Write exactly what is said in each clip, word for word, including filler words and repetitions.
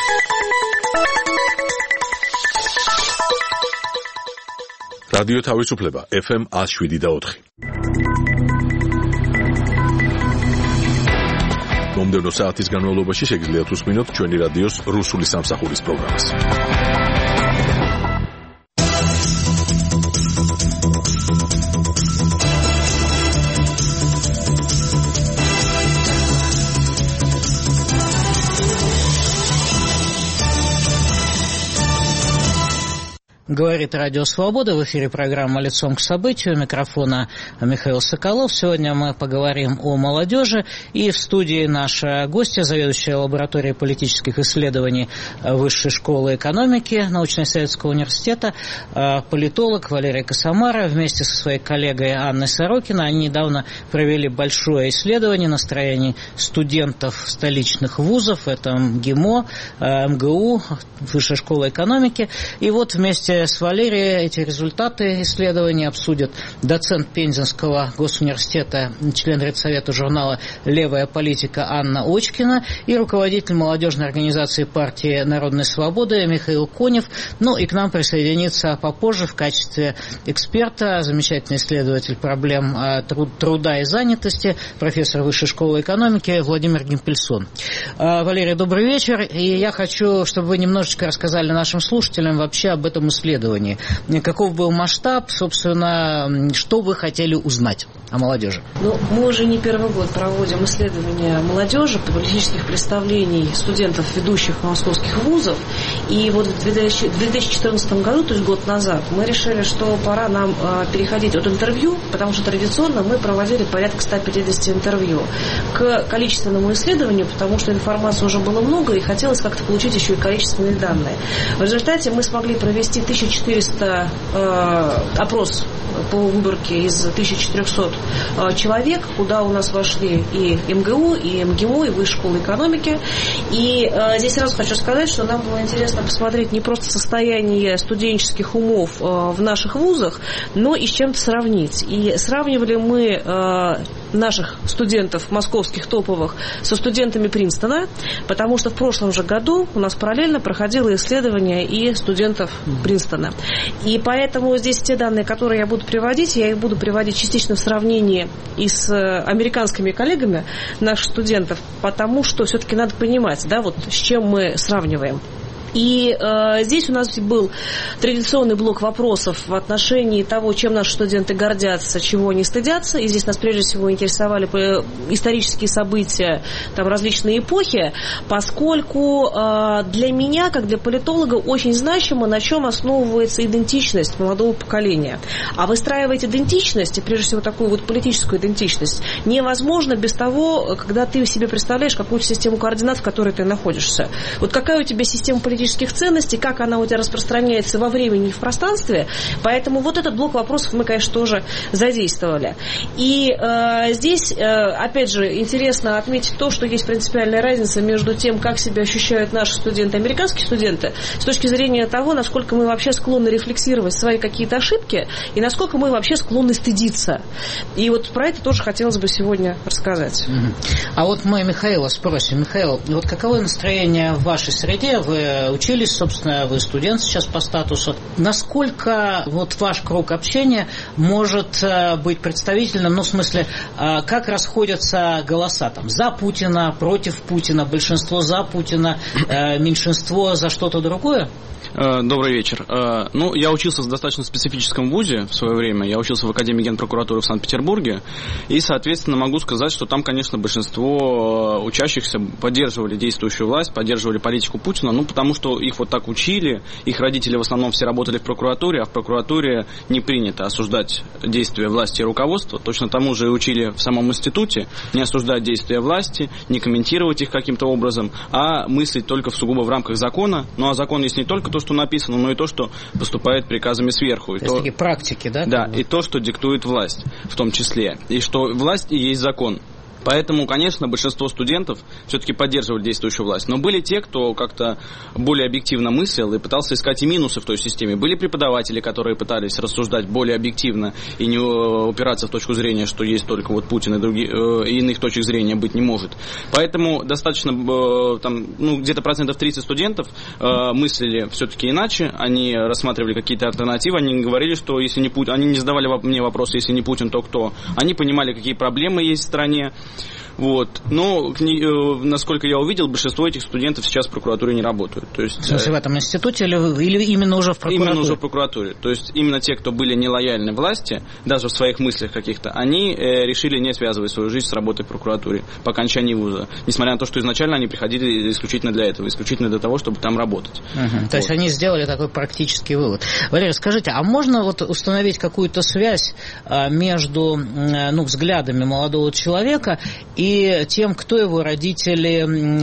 რადიო თავისუფლება ეფ ემ one oh seven და four. მომდევნო საათის განმავლობაში შეგიძლიათ უსმინოთ ჩვენი რადიოს რუსული სამსახურის პროგრამას. Говорит Радио Свобода, в эфире программа «Лицом к событию», у микрофона Михаил Соколов. Сегодня мы поговорим о молодежи, и в студии наша гостья, заведующая лабораторией политических исследований Высшей школы экономики научно-исследовательского университета, политолог Валерия Косомара вместе со своей коллегой Анной Сорокиной. Они недавно провели большое исследование настроений студентов столичных вузов, это МГИМО, МГУ, Высшая школа экономики, и вот вместе с Валерией эти результаты исследований обсудят доцент Пензенского госуниверситета, член редсовета журнала «Левая политика» Анна Очкина и руководитель молодежной организации партии «Народной свободы» Михаил Конев. Ну и к нам присоединится попозже в качестве эксперта замечательный исследователь проблем труда и занятости, профессор Высшей школы экономики Владимир Гимпельсон. Валерий, добрый вечер. И я хочу, чтобы вы немножечко рассказали нашим слушателям вообще об этом исследовании. Каков был масштаб, собственно, что вы хотели узнать о молодежи? Ну, мы уже не первый год проводим исследования молодежи, политических представлений студентов ведущих московских вузов. И вот в две тысячи четырнадцатом году, то есть год назад, мы решили, что пора нам переходить от интервью, потому что традиционно мы проводили порядка ста пятидесяти интервью, к количественному исследованию, потому что информации уже было много и хотелось как-то получить еще и количественные данные. В результате мы смогли провести тысячу четыреста э, опрос по выборке из тысячи четырехсот э, человек, куда у нас вошли и МГУ, и МГИМО, и Высшая школа экономики. И э, здесь сразу хочу сказать, что нам было интересно посмотреть не просто состояние студенческих умов э, в наших вузах, но и с чем-то сравнить. И сравнивали мы э, наших студентов московских топовых со студентами Принстона, потому что в прошлом же году у нас параллельно проходило исследование и студентов Принстона. И поэтому здесь те данные, которые я буду приводить, я их буду приводить частично в сравнении и с американскими коллегами наших студентов, потому что все-таки надо понимать, да, вот с чем мы сравниваем. И э, здесь у нас был традиционный блок вопросов в отношении того, чем наши студенты гордятся, чего они стыдятся. И здесь нас прежде всего интересовали исторические события, там, различные эпохи, поскольку э, для меня, как для политолога, очень значимо, на чем основывается идентичность молодого поколения. А выстраивать идентичность, и прежде всего такую вот политическую идентичность, невозможно без того, когда ты себе представляешь какую-то систему координат, в которой ты находишься. Вот какая у тебя система политических ценностей, как она у тебя распространяется во времени и в пространстве. Поэтому вот этот блок вопросов мы, конечно, тоже задействовали. И э, здесь, э, опять же, интересно отметить то, что есть принципиальная разница между тем, как себя ощущают наши студенты, американские студенты, с точки зрения того, насколько мы вообще склонны рефлексировать свои какие-то ошибки и насколько мы вообще склонны стыдиться. И вот про это тоже хотелось бы сегодня рассказать. А вот мы Михаила спросим. Михаил, вот каково настроение в вашей среде? Вы учились, собственно, вы студент сейчас по статусу. Насколько вот ваш круг общения может быть представительным, ну, в смысле, как расходятся голоса там за Путина, против Путина, большинство за Путина, меньшинство за что-то другое? Добрый вечер. Ну, я учился в достаточно специфическом вузе в свое время. Я учился в Академии Генпрокуратуры в Санкт-Петербурге. И, соответственно, могу сказать, что там, конечно, большинство учащихся поддерживали действующую власть, поддерживали политику Путина, ну, потому что их вот так учили. Их родители в основном все работали в прокуратуре, а в прокуратуре не принято осуждать действия власти и руководства. Точно тому же и учили в самом институте не осуждать действия власти, не комментировать их каким-то образом, а мыслить только в сугубо в рамках закона. Ну, а закон есть не только то, что написано, но и то, что поступает приказами сверху. И то есть то, такие практики, да? Да, и то, что диктует власть в том числе. И что власть и есть закон. Поэтому, конечно, большинство студентов все-таки поддерживали действующую власть. Но были те, кто как-то более объективно мыслил и пытался искать и минусы в той системе. Были преподаватели, которые пытались рассуждать более объективно и не упираться в точку зрения, что есть только вот Путин и другие, э, иных точек зрения быть не может. Поэтому достаточно, э, там, ну, где-то процентов тридцать студентов э, мыслили все-таки иначе. Они рассматривали какие-то альтернативы. Они говорили, что если не Путин, они не задавали мне вопросы, если не Путин, то кто. Они понимали, какие проблемы есть в стране. Вот. Но, насколько я увидел, большинство этих студентов сейчас в прокуратуре не работают. То есть, в смысле, в этом институте или, или именно уже в прокуратуре? Именно уже в прокуратуре. То есть именно те, кто были нелояльны власти, даже в своих мыслях каких-то, они э, решили не связывать свою жизнь с работой в прокуратуре по окончании вуза. Несмотря на то, что изначально они приходили исключительно для этого, исключительно для того, чтобы там работать. Угу. Вот. То есть они сделали такой практический вывод. Валерий, скажите, а можно вот установить какую-то связь а, между а, ну, взглядами молодого человека и И тем, кто его родители,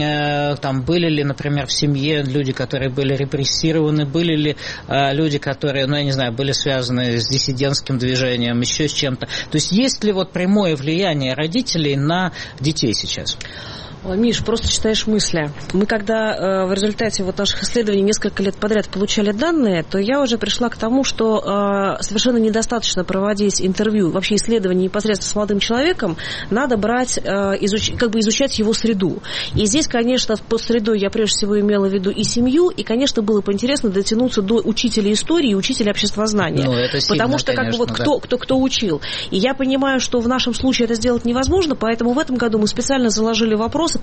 там, были ли, например, в семье люди, которые были репрессированы, были ли люди, которые, ну, я не знаю, были связаны с диссидентским движением, еще с чем-то. То есть есть ли вот прямое влияние родителей на детей сейчас? Миш, просто читаешь мысли. Мы когда э, в результате вот наших исследований несколько лет подряд получали данные, то я уже пришла к тому, что э, совершенно недостаточно проводить интервью, вообще исследования непосредственно с молодым человеком, надо брать, э, изуч... как бы изучать его среду. И здесь, конечно, под средой я прежде всего имела в виду и семью, и, конечно, было бы интересно дотянуться до учителя истории и учителя обществознания. Ну, это сильно, потому что, конечно, как бы вот да. кто, кто, кто учил. И я понимаю, что в нашем случае это сделать невозможно, поэтому в этом году мы специально заложили вопрос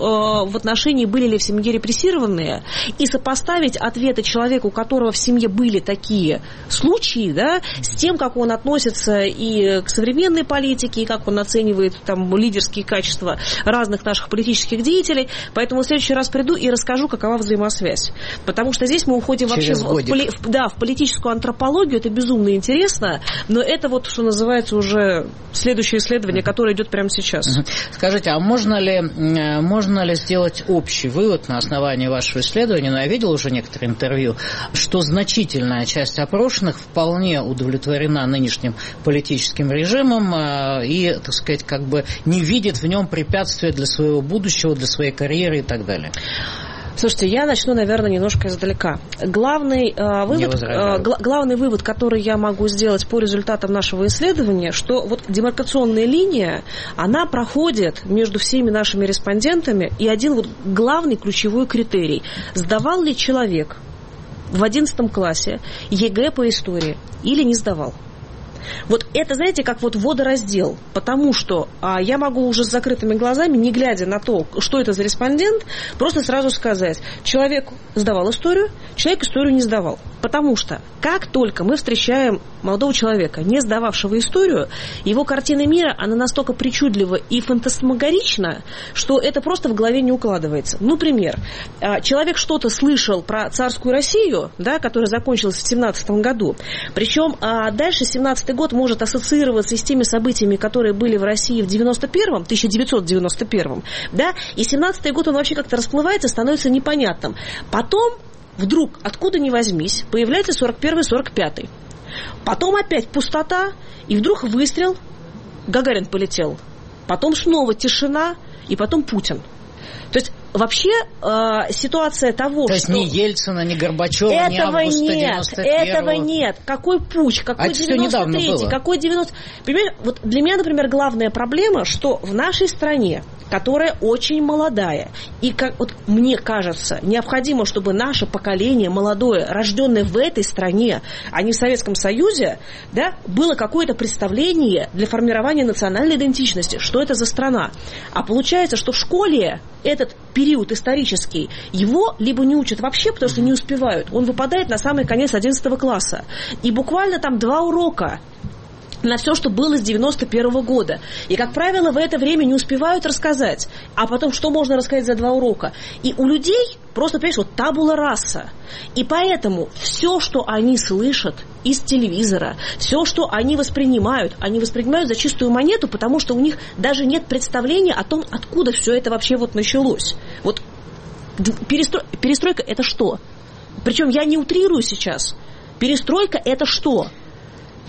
в отношении, были ли в семье репрессированные, и сопоставить ответы человека, у которого в семье были такие случаи, да, с тем, как он относится и к современной политике, и как он оценивает там лидерские качества разных наших политических деятелей. Поэтому в следующий раз приду и расскажу, какова взаимосвязь. Потому что здесь мы уходим Через вообще в, в, да, в политическую антропологию, это безумно интересно, но это вот, что называется, уже следующее исследование, которое идет прямо сейчас. Скажите, а можно ли Можно ли сделать общий вывод на основании вашего исследования, но я видел уже некоторые интервью, что значительная часть опрошенных вполне удовлетворена нынешним политическим режимом и, так сказать, как бы не видит в нем препятствия для своего будущего, для своей карьеры и так далее? Слушайте, я начну, наверное, немножко издалека. Главный, э, вывод, э, гла- главный вывод, который я могу сделать по результатам нашего исследования, что вот демаркационная линия, она проходит между всеми нашими респондентами, и один вот главный ключевой критерий. Сдавал ли человек в одиннадцатом классе ЕГЭ по истории или не сдавал? Вот это, знаете, как вот водораздел, потому что а, я могу уже с закрытыми глазами, не глядя на то, что это за респондент, просто сразу сказать, человек сдавал историю, человек историю не сдавал. Потому что как только мы встречаем молодого человека, не сдававшего историю, его картина мира, она настолько причудлива и фантасмагорична, что это просто в голове не укладывается. Ну, например, человек что-то слышал про царскую Россию, да, которая закончилась в семнадцатом году, причем дальше семнадцатый год может ассоциироваться с теми событиями, которые были в России в девяносто первом, тысяча девятьсот девяносто первом, да, и семнадцатый год он вообще как-то расплывается, становится непонятным. Потом вдруг, откуда ни возьмись, появляется сорок первый сорок пятый. Потом опять пустота, и вдруг выстрел, Гагарин полетел. Потом снова тишина, и потом Путин. То есть вообще э, ситуация того, То что... То есть ни Ельцина, ни Горбачева, ни Августа девяносто первого. Этого нет. Какой путч, какой а девяносто третий, какой девяносто... Понимаешь, вот для меня, например, главная проблема, что в нашей стране, которая очень молодая, и, как вот мне кажется, необходимо, чтобы наше поколение молодое, рожденное в этой стране, а не в Советском Союзе, да, было какое-то представление для формирования национальной идентичности, что это за страна. А получается, что в школе этот период исторический, его либо не учат вообще, потому что не успевают, он выпадает на самый конец одиннадцатого класса. И буквально там два урока на все, что было с девяносто первого года. И, как правило, в это время не успевают рассказать. А потом, что можно рассказать за два урока? И у людей просто, понимаешь, вот табула раса. И поэтому все, что они слышат из телевизора, все, что они воспринимают, они воспринимают за чистую монету, потому что у них даже нет представления о том, откуда все это вообще вот началось. Вот перестро... перестройка – это что? Причем я не утрирую сейчас. Перестройка – это что?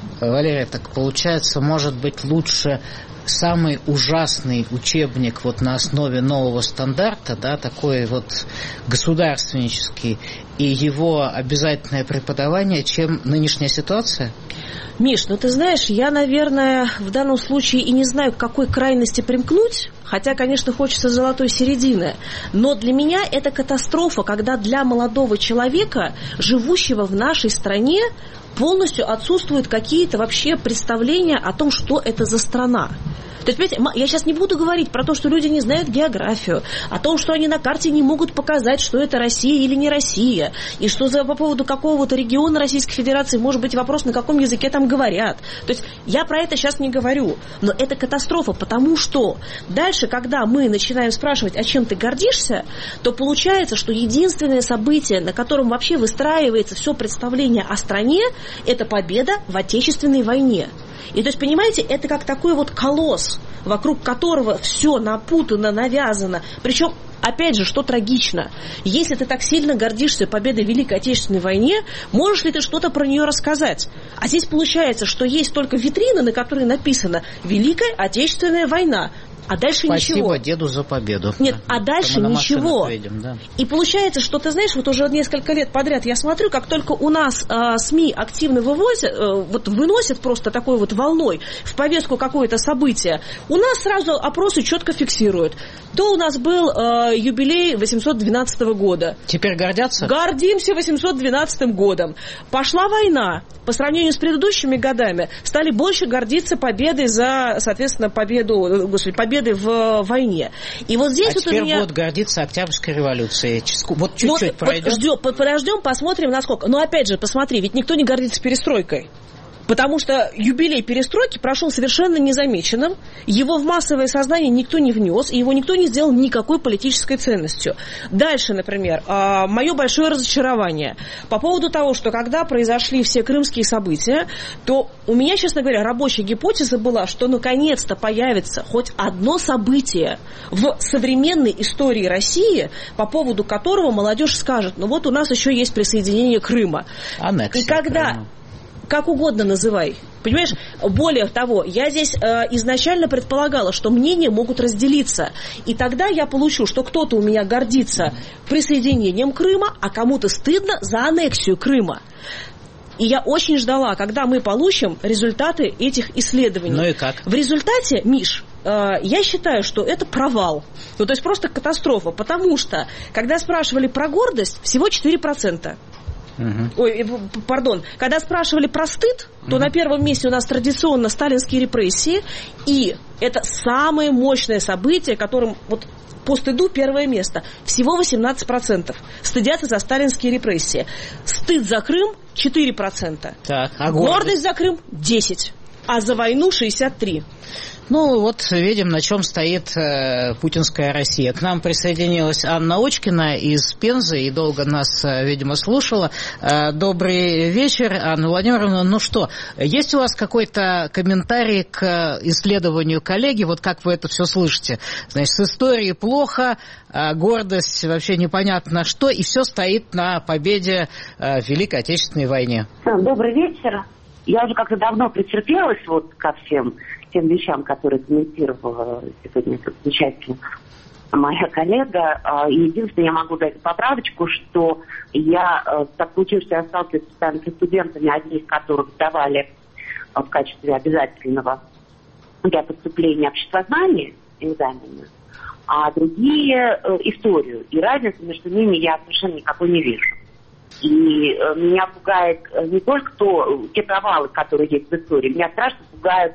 Валерия, так получается, может быть, лучше самый ужасный учебник вот на основе нового стандарта, да, такой вот государственнический, и его обязательное преподавание, чем нынешняя ситуация? Миш, ну ты знаешь, я, наверное, в данном случае и не знаю, к какой крайности примкнуть, хотя, конечно, хочется золотой середины, но для меня это катастрофа, когда для молодого человека, живущего в нашей стране, полностью отсутствуют какие-то вообще представления о том, что это за страна. То есть, понимаете, я сейчас не буду говорить про то, что люди не знают географию, о том, что они на карте не могут показать, что это Россия или не Россия, и что за, по поводу какого-то региона Российской Федерации может быть вопрос, на каком языке там говорят. То есть я про это сейчас не говорю, но это катастрофа, потому что дальше, когда мы начинаем спрашивать, а чем ты гордишься, то получается, что единственное событие, на котором вообще выстраивается все представление о стране, это победа в Отечественной войне. И то есть, понимаете, это как такой вот колосс, вокруг которого все напутано, навязано. Причем, опять же, что трагично, если ты так сильно гордишься победой в Великой Отечественной войне, можешь ли ты что-то про нее рассказать? А здесь получается, что есть только витрина, на которой написано «Великая Отечественная война». А дальше Спасибо ничего. Спасибо деду за победу. Нет, а дальше ничего. Едем, да. И получается, что ты знаешь, вот уже несколько лет подряд я смотрю, как только у нас э, СМИ активно вывозят, э, вот выносят просто такой вот волной в повестку какое-то событие, у нас сразу опросы четко фиксируют. То у нас был э, юбилей восемьсот двенадцатого года. Теперь гордятся? Гордимся восемьсот двенадцатым годом. Пошла война. По сравнению с предыдущими годами стали больше гордиться победой за, соответственно, победу, господи, победой в войне. И вот здесь а вот теперь у меня... будут гордиться Октябрьской революцией. Вот чуть-чуть вот, пройдем. Вот ждем, подождем, посмотрим, насколько. Но опять же, посмотри, ведь никто не гордится перестройкой. Потому что юбилей перестройки прошел совершенно незамеченным, его в массовое сознание никто не внес, и его никто не сделал никакой политической ценностью. Дальше, например, мое большое разочарование по поводу того, что когда произошли все крымские события, то у меня, честно говоря, рабочая гипотеза была, что наконец-то появится хоть одно событие в современной истории России, по поводу которого молодежь скажет, ну вот у нас еще есть присоединение Крыма. Аннексия и когда... Крыма. Как угодно называй. Понимаешь, более того, я здесь э, изначально предполагала, что мнения могут разделиться. И тогда я получу, что кто-то у меня гордится присоединением Крыма, а кому-то стыдно за аннексию Крыма. И я очень ждала, когда мы получим результаты этих исследований. Ну и как? В результате, Миш, э, я считаю, что это провал. Ну, то есть просто катастрофа. Потому что, когда спрашивали про гордость, всего четыре процента. Угу. Ой, пардон, когда спрашивали про стыд, то угу. на первом месте у нас традиционно сталинские репрессии, и это самое мощное событие, которым вот по стыду первое место. Всего восемнадцать процентов стыдятся за сталинские репрессии. Стыд за Крым четыре процента. Так, а гордость? Гордость за Крым десять процентов. А за войну шестьдесят три процента. Ну, вот видим, на чем стоит э, путинская Россия. К нам присоединилась Анна Очкина из Пензы и долго нас, э, видимо, слушала. Э, добрый вечер, Анна Владимировна. Ну что, есть у вас какой-то комментарий к исследованию коллеги? Вот как вы это все слышите? Значит, с историей плохо, э, гордость вообще непонятно что, и все стоит на победе э, в Великой Отечественной войне. Добрый вечер. Я уже как-то давно претерпелась вот ко всем тем вещам, которые комментировала сегодня замечательно моя коллега. И единственное, я могу дать поправочку, что я, так получилось, что я сталкиваюсь с студентами, одни из которых сдавали в качестве обязательного для поступления обществознания экзамена, а другие историю. И разницы между ними я совершенно никакой не вижу. И меня пугает не только то, те провалы, которые есть в истории, меня страшно пугают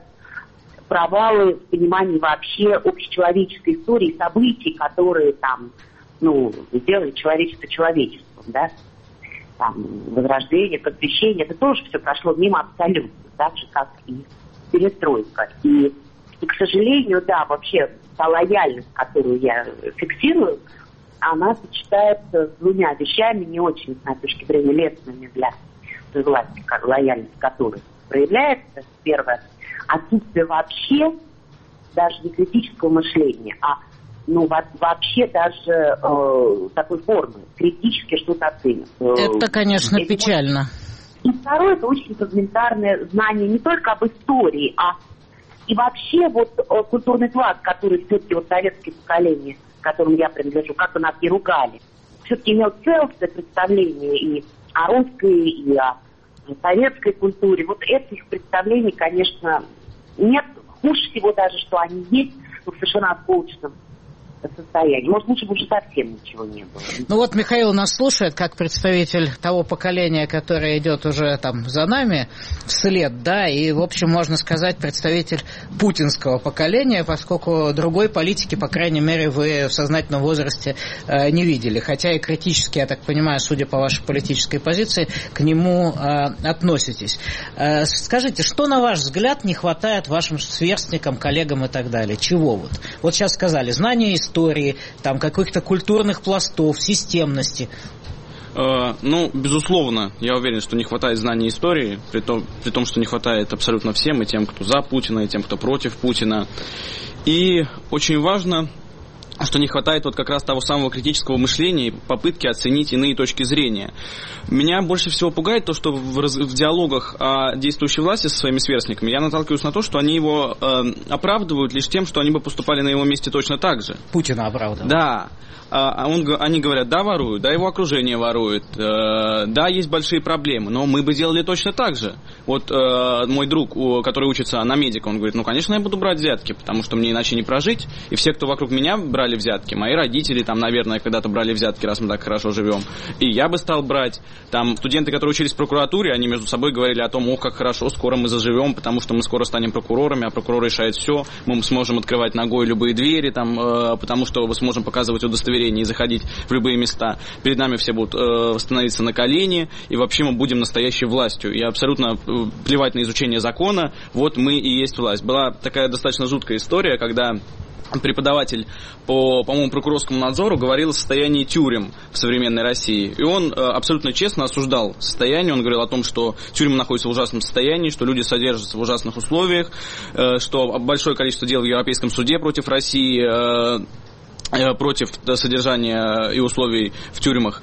провалы в понимании вообще общечеловеческой истории, событий, которые там, ну, сделали человечество человечеством, да, там, возрождение, просвещение, это тоже все прошло мимо абсолютно, так же, как и перестройка. И, и, к сожалению, да, вообще та лояльность, которую я фиксирую, она сочетается с двумя вещами, не очень, с моей точки зрения, лестными для той власти, как лояльность которой проявляется. Первое, отсутствие вообще даже не критического мышления, а ну, вообще даже э, такой формы, критически что-то оценивать. Это, конечно, Если печально. Можно, И второе, это очень фрагментарное знание не только об истории, а и вообще вот культурный пласт, который все-таки вот советское поколение, к которому я принадлежу, как бы нас не ругали, все-таки имел целостное представление и о русской, и о советской культуре. Вот этих представлений, конечно, нет. Хуже всего даже, что они есть, но в совершенно осколочном состоянии. Может, лучше бы уже совсем ничего не было. Ну вот Михаил нас слушает как представитель того поколения, которое идет уже там за нами вслед, да, и, в общем, можно сказать, представитель путинского поколения, поскольку другой политики, по крайней мере, вы в сознательном возрасте э, не видели. Хотя и критически, я так понимаю, судя по вашей политической позиции, к нему э, относитесь. Э, скажите, что, на ваш взгляд, не хватает вашим сверстникам, коллегам и так далее? Чего вот? Вот сейчас сказали, знания истории, истории, там, каких-то культурных пластов, системности. Э, ну, безусловно, я уверен, что не хватает знаний истории, при том, при том, что не хватает абсолютно всем, и тем, кто за Путина, и тем, кто против Путина. И очень важно, что не хватает вот как раз того самого критического мышления и попытки оценить иные точки зрения. Меня больше всего пугает то, что в, раз, в диалогах о действующей власти со своими сверстниками я наталкиваюсь на то, что они его э, оправдывают лишь тем, что они бы поступали на его месте точно так же. Путина оправдывают. Да. А он, они говорят, да, воруют, да, его окружение ворует, э, да, есть большие проблемы, но мы бы делали точно так же. Вот э, мой друг, который учится на медика, он говорит, ну, конечно, я буду брать взятки, потому что мне иначе не прожить. И все, кто вокруг меня брали взятки, мои родители там, наверное, когда-то брали взятки, раз мы так хорошо живем, и я бы стал брать. Там студенты, которые учились в прокуратуре, они между собой говорили о том, ох, как хорошо, скоро мы заживем, потому что мы скоро станем прокурорами, а прокурор решает все, мы сможем открывать ногой любые двери, там, э, потому что мы сможем показывать удостоверение и заходить в любые места. Перед нами все будут э, становиться на колени, и вообще мы будем настоящей властью. И абсолютно э, плевать на изучение закона, вот мы и есть власть. Была такая достаточно жуткая история, когда преподаватель по, по-моему, прокурорскому надзору говорил о состоянии тюрем в современной России. И он э, абсолютно честно осуждал состояние. Он говорил о том, что тюрьмы находятся в ужасном состоянии, что люди содержатся в ужасных условиях, э, что большое количество дел в Европейском суде против России, э, против содержания и условий в тюрьмах.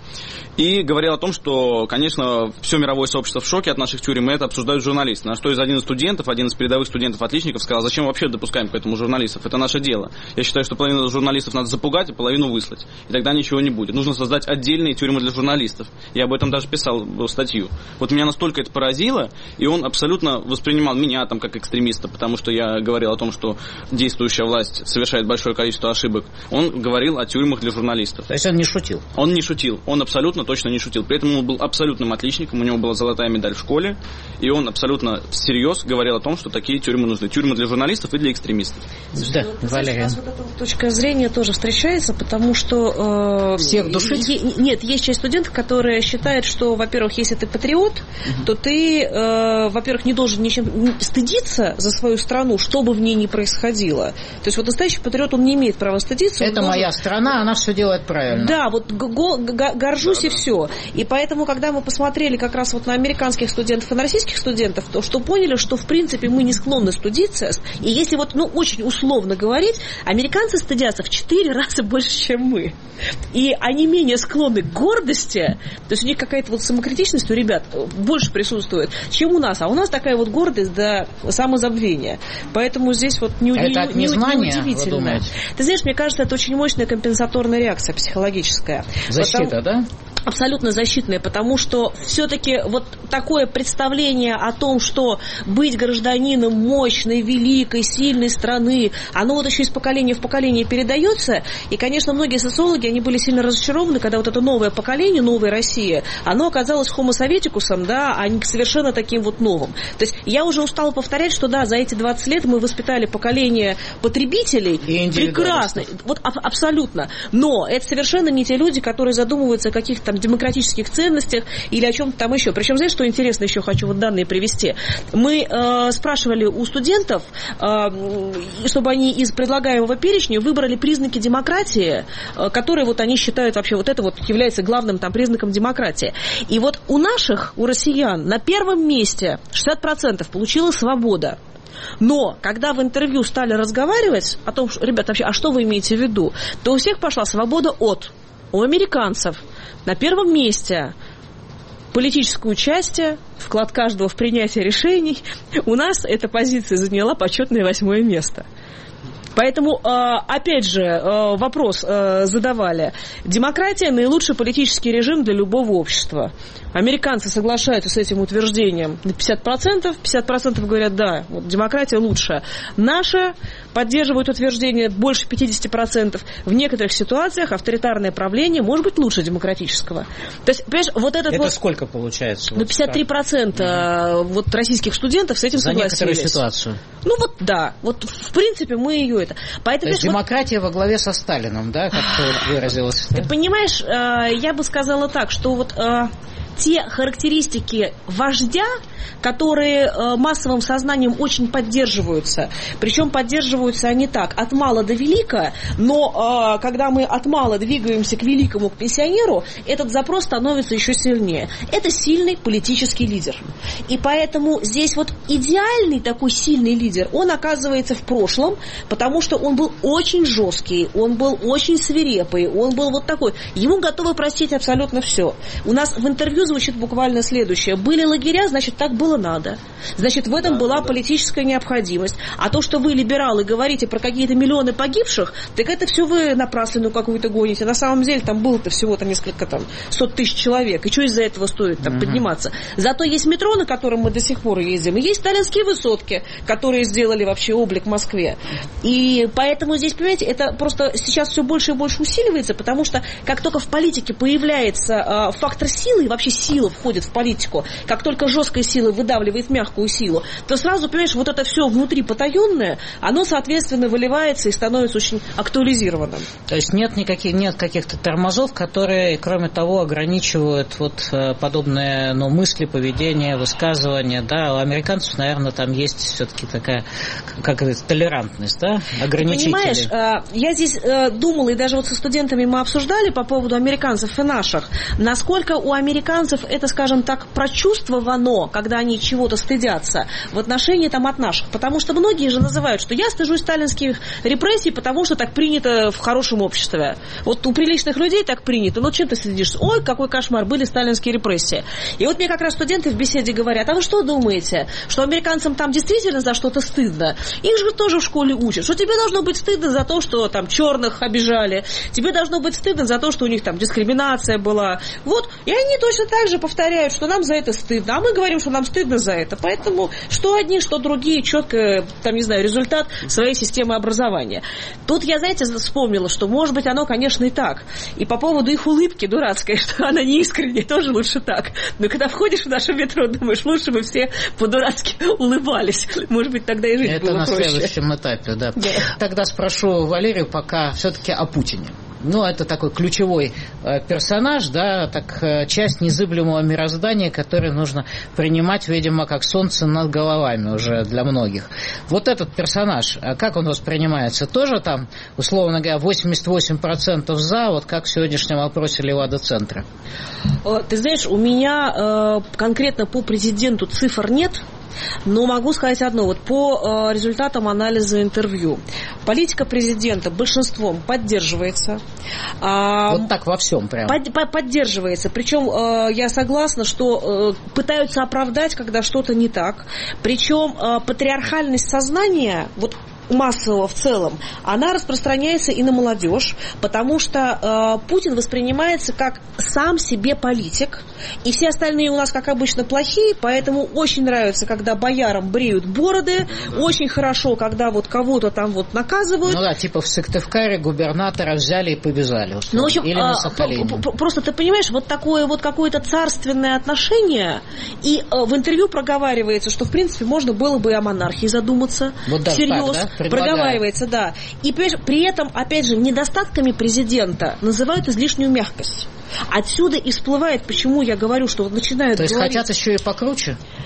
И говорил о том, что, конечно, все мировое сообщество в шоке от наших тюрем, и это обсуждают журналисты. На что из один из студентов, один из передовых студентов-отличников сказал, зачем вообще допускаем к этому журналистов? Это наше дело. Я считаю, что половину журналистов надо запугать, а половину выслать. И тогда ничего не будет. Нужно создать отдельные тюрьмы для журналистов. Я об этом даже писал статью. Вот меня настолько это поразило, и он абсолютно воспринимал меня там как экстремиста, потому что я говорил о том, что действующая власть совершает большое количество ошибок. Он говорил о тюрьмах для журналистов. То есть он не шутил? Он не шутил. Он абсолютно точно не шутил. При этом он был абсолютным отличником, у него была золотая медаль в школе, и он абсолютно всерьез говорил о том, что такие тюрьмы нужны. Тюрьмы для журналистов и для экстремистов. Да, вот, Валерия. У нас вот эта точка зрения тоже встречается, потому что... Э, Всех душить? Е- нет, есть часть студентов, которые считают, что, во-первых, если ты патриот, uh-huh. то ты, э, во-первых, не должен ничем стыдиться за свою страну, что бы в ней ни происходило. То есть вот настоящий патриот, он не имеет права стыдиться. Это должен... моя страна, она все делает правильно. Да, вот го- го- горжусь да, и да. все. И поэтому, когда мы посмотрели как раз вот на американских студентов и на российских студентов, то что поняли, что в принципе мы не склонны стыдиться. И если вот, ну, очень условно говорить, американцы стыдятся в четыре раза больше, чем мы. И они менее склонны к гордости, то есть у них какая-то вот самокритичность у ребят больше присутствует, чем у нас. А у нас такая вот гордость до самозабвения. Поэтому здесь вот не, это не, от не, незнания, неудивительно. Ты знаешь, мне кажется, это очень мощная компенсаторная реакция психологическая. Защита, Потому... да? Абсолютно защитная, потому что все-таки вот такое представление о том, что быть гражданином мощной, великой, сильной страны, оно вот еще из поколения в поколение передается. И, конечно, многие социологи, они были сильно разочарованы, когда вот это новое поколение, новая Россия, оно оказалось homo советикусом, да, а не совершенно таким вот новым. То есть я уже устала повторять, что да, за эти двадцать лет мы воспитали поколение потребителей. Прекрасно. Вот а- абсолютно. Но это совершенно не те люди, которые задумываются о каких-то демократических ценностях или о чем-то там еще. Причем, знаешь, что интересно, еще хочу вот данные привести. Мы э, спрашивали у студентов, э, чтобы они из предлагаемого перечня выбрали признаки демократии, э, которые вот они считают вообще вот это вот является главным там признаком демократии. И вот у наших, у россиян на первом месте шестьдесят процентов получила свобода. Но, когда в интервью стали разговаривать о том, что, ребята, вообще, а что вы имеете в виду, то у всех пошла свобода от. У американцев на первом месте политическое участие, вклад каждого в принятие решений, у нас эта позиция заняла почетное восьмое место. Поэтому, опять же, вопрос задавали. Демократия – наилучший политический режим для любого общества. Американцы соглашаются с этим утверждением на пятьдесят процентов. пятьдесят процентов говорят, да, вот, демократия лучшая. Наши поддерживают утверждение больше пятьдесят процентов. В некоторых ситуациях авторитарное правление может быть лучше демократического. То есть, понимаешь, вот этот Это вот... сколько получается? Ну, пятьдесят три процента угу. вот российских студентов с этим За согласились. За некоторую ситуацию. Ну, вот да. Вот, в принципе, мы ее это... Поэтому, То есть демократия вот... во главе со Сталином, да, как ты выразилась? Ты понимаешь, я бы сказала так, что вот... те характеристики вождя, которые э, массовым сознанием очень поддерживаются. Причем поддерживаются они так, от мала до велика, но э, когда мы от мала двигаемся к великому, к пенсионеру, этот запрос становится еще сильнее. Это сильный политический лидер. И поэтому здесь вот идеальный такой сильный лидер, он оказывается в прошлом, потому что он был очень жесткий, он был очень свирепый, он был вот такой. Ему готовы простить абсолютно все. У нас в интервью звучит буквально следующее. Были лагеря, значит, так было надо. Значит, в этом да, была да. политическая необходимость. А то, что вы, либералы, говорите про какие-то миллионы погибших, так это все вы напраслину какую-то гоните. На самом деле там было-то всего-то несколько там сот тысяч человек. И что из-за этого стоит там угу. подниматься? Зато есть метро, на котором мы до сих пор ездим, и есть сталинские высотки, которые сделали вообще облик Москве. И поэтому здесь, понимаете, это просто сейчас все больше и больше усиливается, потому что как только в политике появляется э, фактор силы, и вообще сила входит в политику, как только жесткая сила выдавливает мягкую силу, то сразу, понимаешь, вот это все внутри потаенное, оно, соответственно, выливается и становится очень актуализированным. То есть нет никаких, нет каких-то тормозов, которые, кроме того, ограничивают вот подобные, ну, мысли, поведение, высказывания, да, у американцев, наверное, там есть все-таки такая, как это, толерантность, да, ограничители. Ты понимаешь, я здесь думала, и даже вот со студентами мы обсуждали по поводу американцев и наших, насколько у американцев это, скажем так, прочувствовано, когда они чего-то стыдятся в отношении там от наших. Потому что многие же называют, что я стыжусь сталинских репрессий, потому что так принято в хорошем обществе. Вот у приличных людей так принято. Ну, чем ты стыдишься? Ой, какой кошмар, были сталинские репрессии. И вот мне как раз студенты в беседе говорят, а вы что думаете, что американцам там действительно за что-то стыдно? Их же тоже в школе учат, что тебе должно быть стыдно за то, что там черных обижали, тебе должно быть стыдно за то, что у них там дискриминация была. Вот, и они точно так же повторяют, что нам за это стыдно, а мы говорим, что нам стыдно за это. Поэтому что одни, что другие, четко, там, не знаю, результат своей системы образования. Тут я, знаете, вспомнила, что, может быть, оно, конечно, и так. И по поводу их улыбки дурацкой, что она не искренняя, тоже лучше так. Но когда входишь в наше метро, думаешь, лучше бы все по-дурацки улыбались. Может быть, тогда и жить это было проще. Это на следующем этапе, да. да. Тогда спрошу Валерию пока все-таки о Путине. Ну, это такой ключевой э, персонаж, да, так э, часть незыблемого мироздания, который нужно принимать, видимо, как солнце над головами уже для многих. Вот этот персонаж, как он воспринимается? Тоже там, условно говоря, восемьдесят восемь процентов за, вот как в сегодняшнем опросе Левада-центра? Ты знаешь, у меня э, конкретно по президенту цифр нет. Но могу сказать одно, вот по э, результатам анализа интервью. Политика президента большинством поддерживается. Э, вот так во всем прям. Под, под, поддерживается. Причем э, я согласна, что э, пытаются оправдать, когда что-то не так. Причем э, патриархальность сознания, вот массового в целом, она распространяется и на молодежь, потому что э, Путин воспринимается как сам себе политик, и все остальные у нас, как обычно, плохие, поэтому очень нравится, когда боярам бреют бороды, очень хорошо, когда вот кого-то там вот наказывают. Ну да, типа в Сыктывкаре губернатора взяли и повязали. Условно. Ну, в общем, или на Сахалине. Просто ты понимаешь, вот такое вот какое-то царственное отношение, и э, в интервью проговаривается, что в принципе можно было бы и о монархии задуматься вот всерьез. Так, да? Проговаривается, да. И при этом, опять же, недостатками президента называют излишнюю мягкость. Отсюда и всплывает, почему я говорю, что вот начинают То есть говорить... хотят еще и покруче?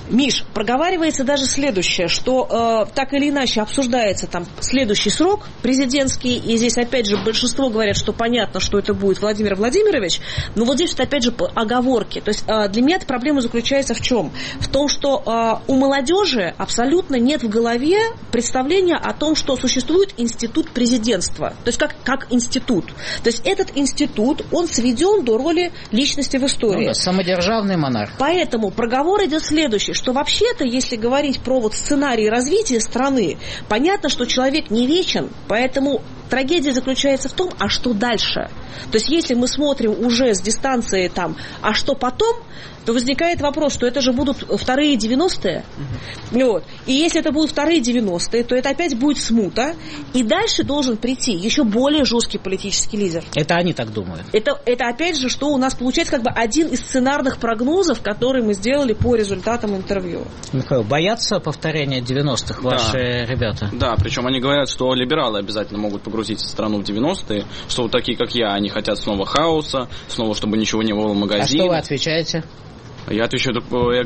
Миш, проговаривается даже следующее, что э, так или иначе обсуждается там следующий срок президентский, и здесь опять же большинство говорят, что понятно, что это будет Владимир Владимирович, но вот здесь опять же оговорки. То есть э, для меня эта проблема заключается в чем? В том, что э, у молодежи абсолютно нет в голове представления о том, что существует институт президентства, то есть как, как институт. То есть этот институт, он сведен до роли личности в истории. Ну, да, самодержавный монарх. Поэтому проговор идет следующий, что вообще-то, если говорить про вот сценарий развития страны, понятно, что человек не вечен, поэтому трагедия заключается в том, а что дальше? То есть если мы смотрим уже с дистанции там, а что потом, то возникает вопрос, что это же будут вторые девяностые. Uh-huh. Вот. И если это будут вторые девяностые, то это опять будет смута. И дальше должен прийти еще более жесткий политический лидер. Это они так думают. Это, это опять же, что у нас получается как бы один из сценарных прогнозов, которые мы сделали по результатам интервью. Михаил, боятся повторения девяностых ваши да. ребята? Да, причем они говорят, что либералы обязательно могут погрузить страну в девяностые, что вот такие, как я, они хотят снова хаоса, снова, чтобы ничего не было в магазине. А что вы отвечаете? Я отвечаю,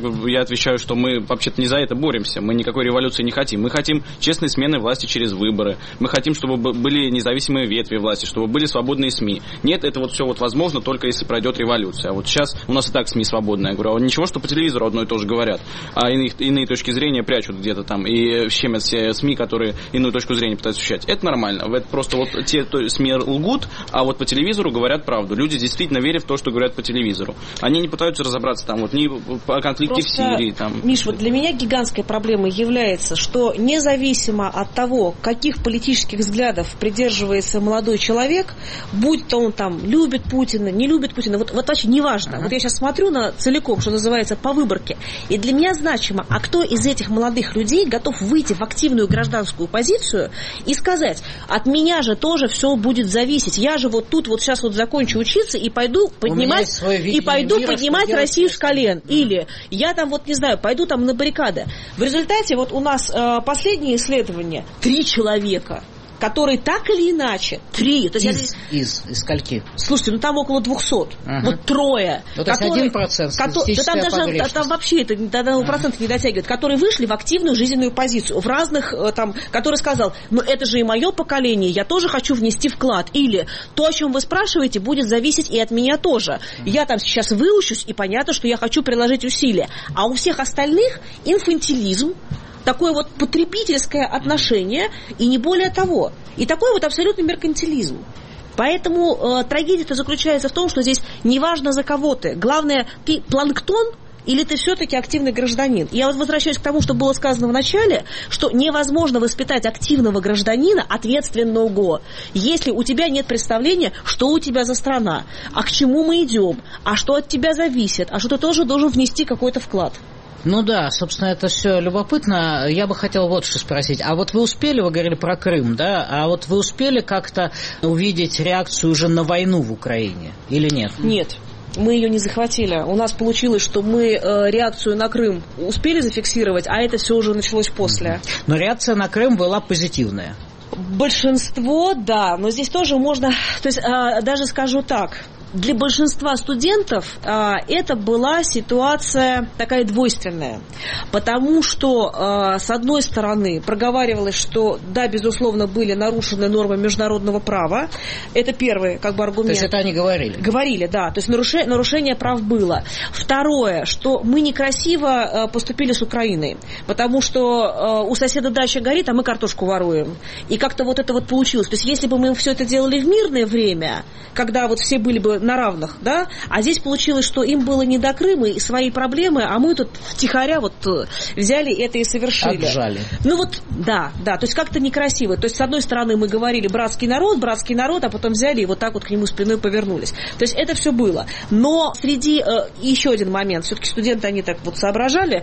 я отвечаю, что мы вообще-то не за это боремся. Мы никакой революции не хотим. Мы хотим честной смены власти через выборы. Мы хотим, чтобы были независимые ветви власти, чтобы были свободные СМИ. Нет, это вот все вот возможно только если пройдет революция. А вот сейчас у нас и так СМИ свободные. Я говорю, а ничего, что по телевизору одно и то же говорят, а иные, иные точки зрения прячут где-то там и щемят все СМИ, которые иную точку зрения пытаются освещать. Это нормально. Это просто вот те СМИ лгут, а вот по телевизору говорят правду. Люди действительно верят в то, что говорят по телевизору. Они не пытаются разобраться там вот ни по конфликте в Сирии. Там. Миш, вот для меня гигантской проблемой является, что независимо от того, каких политических взглядов придерживается молодой человек, будь то он там любит Путина, не любит Путина, вот, вот вообще неважно. Uh-huh. Вот я сейчас смотрю на целиком, что называется, по выборке, и для меня значимо, а кто из этих молодых людей готов выйти в активную гражданскую позицию и сказать, от меня же тоже все будет зависеть. Я же вот тут вот сейчас вот закончу учиться и пойду поднимать, и пойду мира, поднимать Россию с колен. Или я там вот, не знаю, пойду там на баррикады. В результате вот у нас э, последнее исследование, три человека, которые так или иначе, три. То есть из, я... из, из скольки? Слушайте, ну там около двухсот. Uh-huh. Вот трое. Ну, то есть один процент статистическая да, там даже да, там вообще это до одного процента uh-huh. не дотягивает. Которые вышли в активную жизненную позицию. В разных, там, который сказал, ну это же и мое поколение, я тоже хочу внести вклад. Или то, о чем вы спрашиваете, будет зависеть и от меня тоже. Uh-huh. Я там сейчас выучусь, и понятно, что я хочу приложить усилия. А у всех остальных инфантилизм, такое вот потребительское отношение, и не более того. И такой вот абсолютный меркантилизм. Поэтому э, трагедия-то заключается в том, что здесь неважно за кого ты. Главное, ты планктон или ты все-таки активный гражданин. Я вот возвращаюсь к тому, что было сказано в начале, что невозможно воспитать активного гражданина, ответственного, если у тебя нет представления, что у тебя за страна, а к чему мы идем, а что от тебя зависит, а что ты тоже должен внести какой-то вклад. Ну да, собственно, это все любопытно. Я бы хотел вот что спросить. А вот вы успели, вы говорили про Крым, да? А вот вы успели как-то увидеть реакцию уже на войну в Украине или нет? Нет. Мы ее не захватили. У нас получилось, что мы э, реакцию на Крым успели зафиксировать, а это все уже началось после. Но реакция на Крым была позитивная. Большинство, да, но здесь тоже можно, то есть э, даже скажу так. Для большинства студентов а, это была ситуация такая двойственная, потому что, а, с одной стороны, проговаривалось, что, да, безусловно, были нарушены нормы международного права, это первый, как бы, аргумент. То есть это они говорили? Говорили, да, то есть нарушение, нарушение прав было. Второе, что мы некрасиво а, поступили с Украиной, потому что а, у соседа дача горит, а мы картошку воруем, и как-то вот это вот получилось. То есть если бы мы все это делали в мирное время, когда вот все были бы на равных, да, а здесь получилось, что им было не до Крыма и свои проблемы, а мы тут втихаря вот взяли это и совершили. Отжали. Ну вот, да, да, то есть как-то некрасиво. То есть с одной стороны мы говорили братский народ, братский народ, а потом взяли и вот так вот к нему спиной повернулись. То есть это все было. Но среди, э, еще один момент, все-таки студенты, они так вот соображали,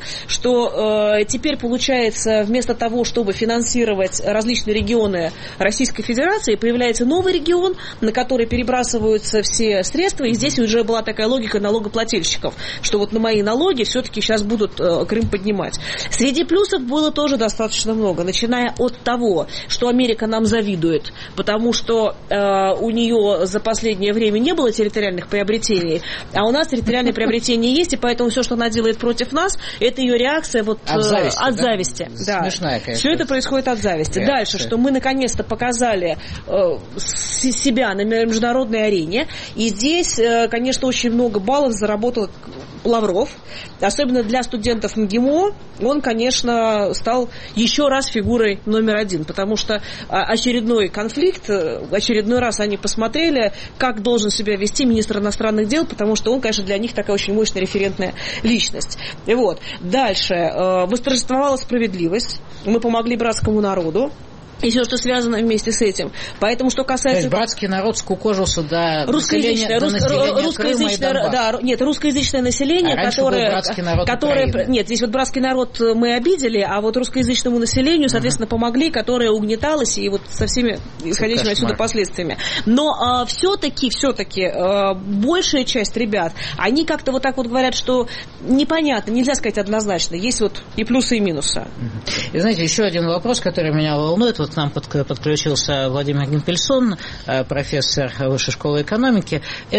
что э, теперь получается, вместо того, чтобы финансировать различные регионы Российской Федерации, появляется новый регион, на который перебрасываются все средства, и здесь уже была такая логика налогоплательщиков, что вот на мои налоги все-таки сейчас будут э, Крым поднимать. Среди плюсов было тоже достаточно много, начиная от того, что Америка нам завидует, потому что э, у нее за последнее время не было территориальных приобретений, а у нас территориальные приобретения есть, и поэтому все, что она делает против нас, это ее реакция вот, от зависти. От да? зависти да. Смешная, конечно. Все это происходит от зависти. Реакция. Дальше, что мы наконец-то показали э, себя на международной арене, и здесь, э, конечно, очень много баллов заработал Лавров, особенно для студентов МГИМО, он, конечно, стал еще раз фигурой номер один, потому что очередной конфликт, очередной раз они посмотрели, как должен себя вести министр иностранных дел, потому что он, конечно, для них такая очень мощная референтная личность. И вот. Дальше. Восторжествовала справедливость, мы помогли братскому народу, и все, что связано вместе с этим. Поэтому, что касается... То есть братский народ скукожился до русскоязычное, населения, рус, до населения русскоязычное, Крыма и да, нет, русскоязычное население, а которое... Народ которое нет, здесь вот братский народ мы обидели, а вот русскоязычному населению, соответственно, uh-huh. помогли, которое угнеталось, и вот со всеми исходящими отсюда последствиями. Но а, все-таки, все-таки а, большая часть ребят, они как-то вот так вот говорят, что непонятно, нельзя сказать однозначно. Есть вот и плюсы, и минусы. Uh-huh. И знаете, еще один вопрос, который меня волнует, вот к нам подключился Владимир Гимпельсон, профессор Высшей школы экономики.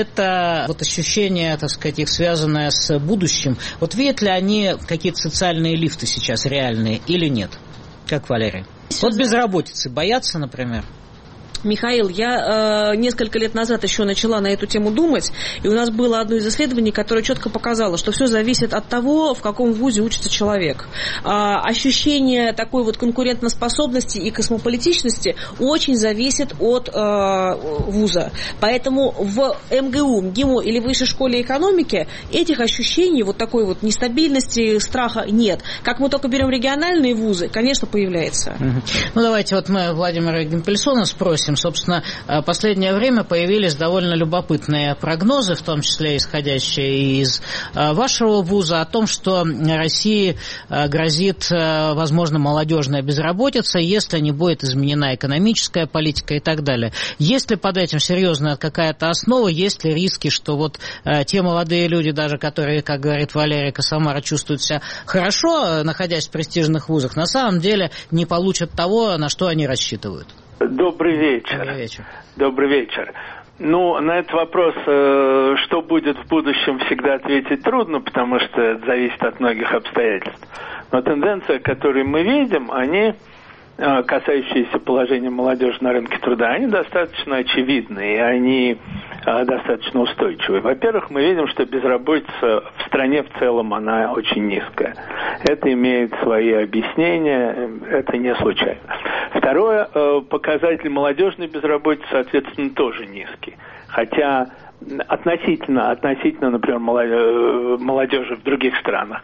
Это вот ощущение, так сказать, их связанное с будущим. Вот видят ли они какие-то социальные лифты сейчас реальные или нет? Как Валерий? Вот безработицы боятся, например? Михаил, я э, несколько лет назад еще начала на эту тему думать, и у нас было одно из исследований, которое четко показало, что все зависит от того, в каком вузе учится человек. А, ощущение такой вот конкурентоспособности и космополитичности очень зависит от э, вуза. Поэтому в МГУ, МГИМО или Высшей школе экономики этих ощущений, вот такой вот нестабильности, страха нет. Как мы только берем региональные вузы, конечно, появляется. Mm-hmm. Ну, давайте вот мы Владимира Гимпельсона спросим. Собственно, в последнее время появились довольно любопытные прогнозы, в том числе исходящие из вашего вуза, о том, что России грозит, возможно, молодежная безработица, если не будет изменена экономическая политика и так далее. Есть ли под этим серьезная какая-то основа, есть ли риски, что вот те молодые люди, даже которые, как говорит Валерия Косомара, чувствуют себя хорошо, находясь в престижных вузах, на самом деле не получат того, на что они рассчитывают? Добрый вечер. Добрый вечер. Добрый вечер. Ну, на этот вопрос, э, что будет в будущем, всегда ответить трудно, потому что это зависит от многих обстоятельств. Но тенденция, которую мы видим, они, э, касающиеся положения молодежи на рынке труда, они достаточно очевидны, и они э, достаточно устойчивы. Во-первых, мы видим, что безработица в стране в целом, она очень низкая. Это имеет свои объяснения, это не случайно. Второе, показатель молодежной безработицы, соответственно, тоже низкий. Хотя относительно, относительно, например, молодежи в других странах.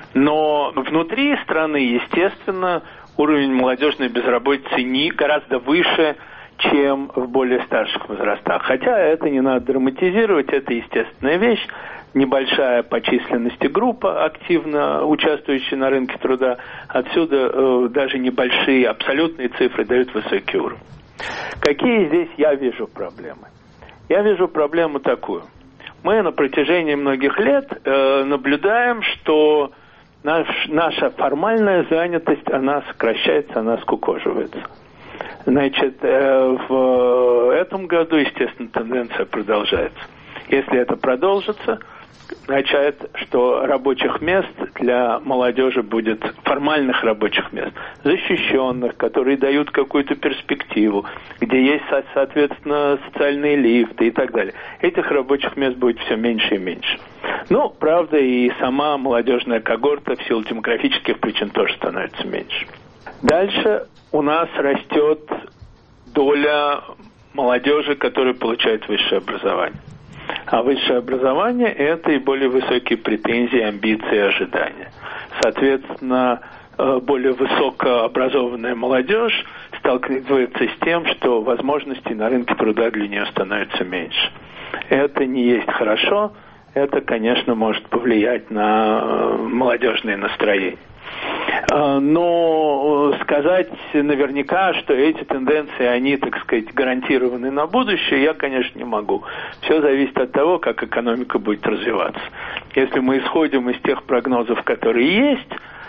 Но внутри страны, естественно, уровень молодежной безработицы не гораздо выше, чем в более старших возрастах. Хотя это не надо драматизировать, это естественная вещь. Небольшая по численности группа, активно участвующая на рынке труда. Отсюда э, даже небольшие абсолютные цифры дают высокий уровень. Какие здесь я вижу проблемы? Я вижу проблему такую. Мы на протяжении многих лет э, наблюдаем, что наш, наша формальная занятость, она сокращается, она скукоживается. Значит, э, в этом году, естественно, тенденция продолжается. Если это продолжится, означает, что рабочих мест для молодежи будет, формальных рабочих мест, защищенных, которые дают какую-то перспективу, где есть, соответственно, социальные лифты и так далее. Этих рабочих мест будет все меньше и меньше. Ну, правда, и сама молодежная когорта в силу демографических причин тоже становится меньше. Дальше у нас растет доля молодежи, которая получает высшее образование. А высшее образование – это и более высокие претензии, амбиции, ожидания. Соответственно, более высокообразованная молодежь сталкивается с тем, что возможностей на рынке труда для нее становится меньше. Это не есть хорошо, это, конечно, может повлиять на молодежные настроения. Но сказать наверняка, что эти тенденции, они, так сказать, гарантированы на будущее, я, конечно, не могу. Все зависит от того, как экономика будет развиваться. Если мы исходим из тех прогнозов, которые есть,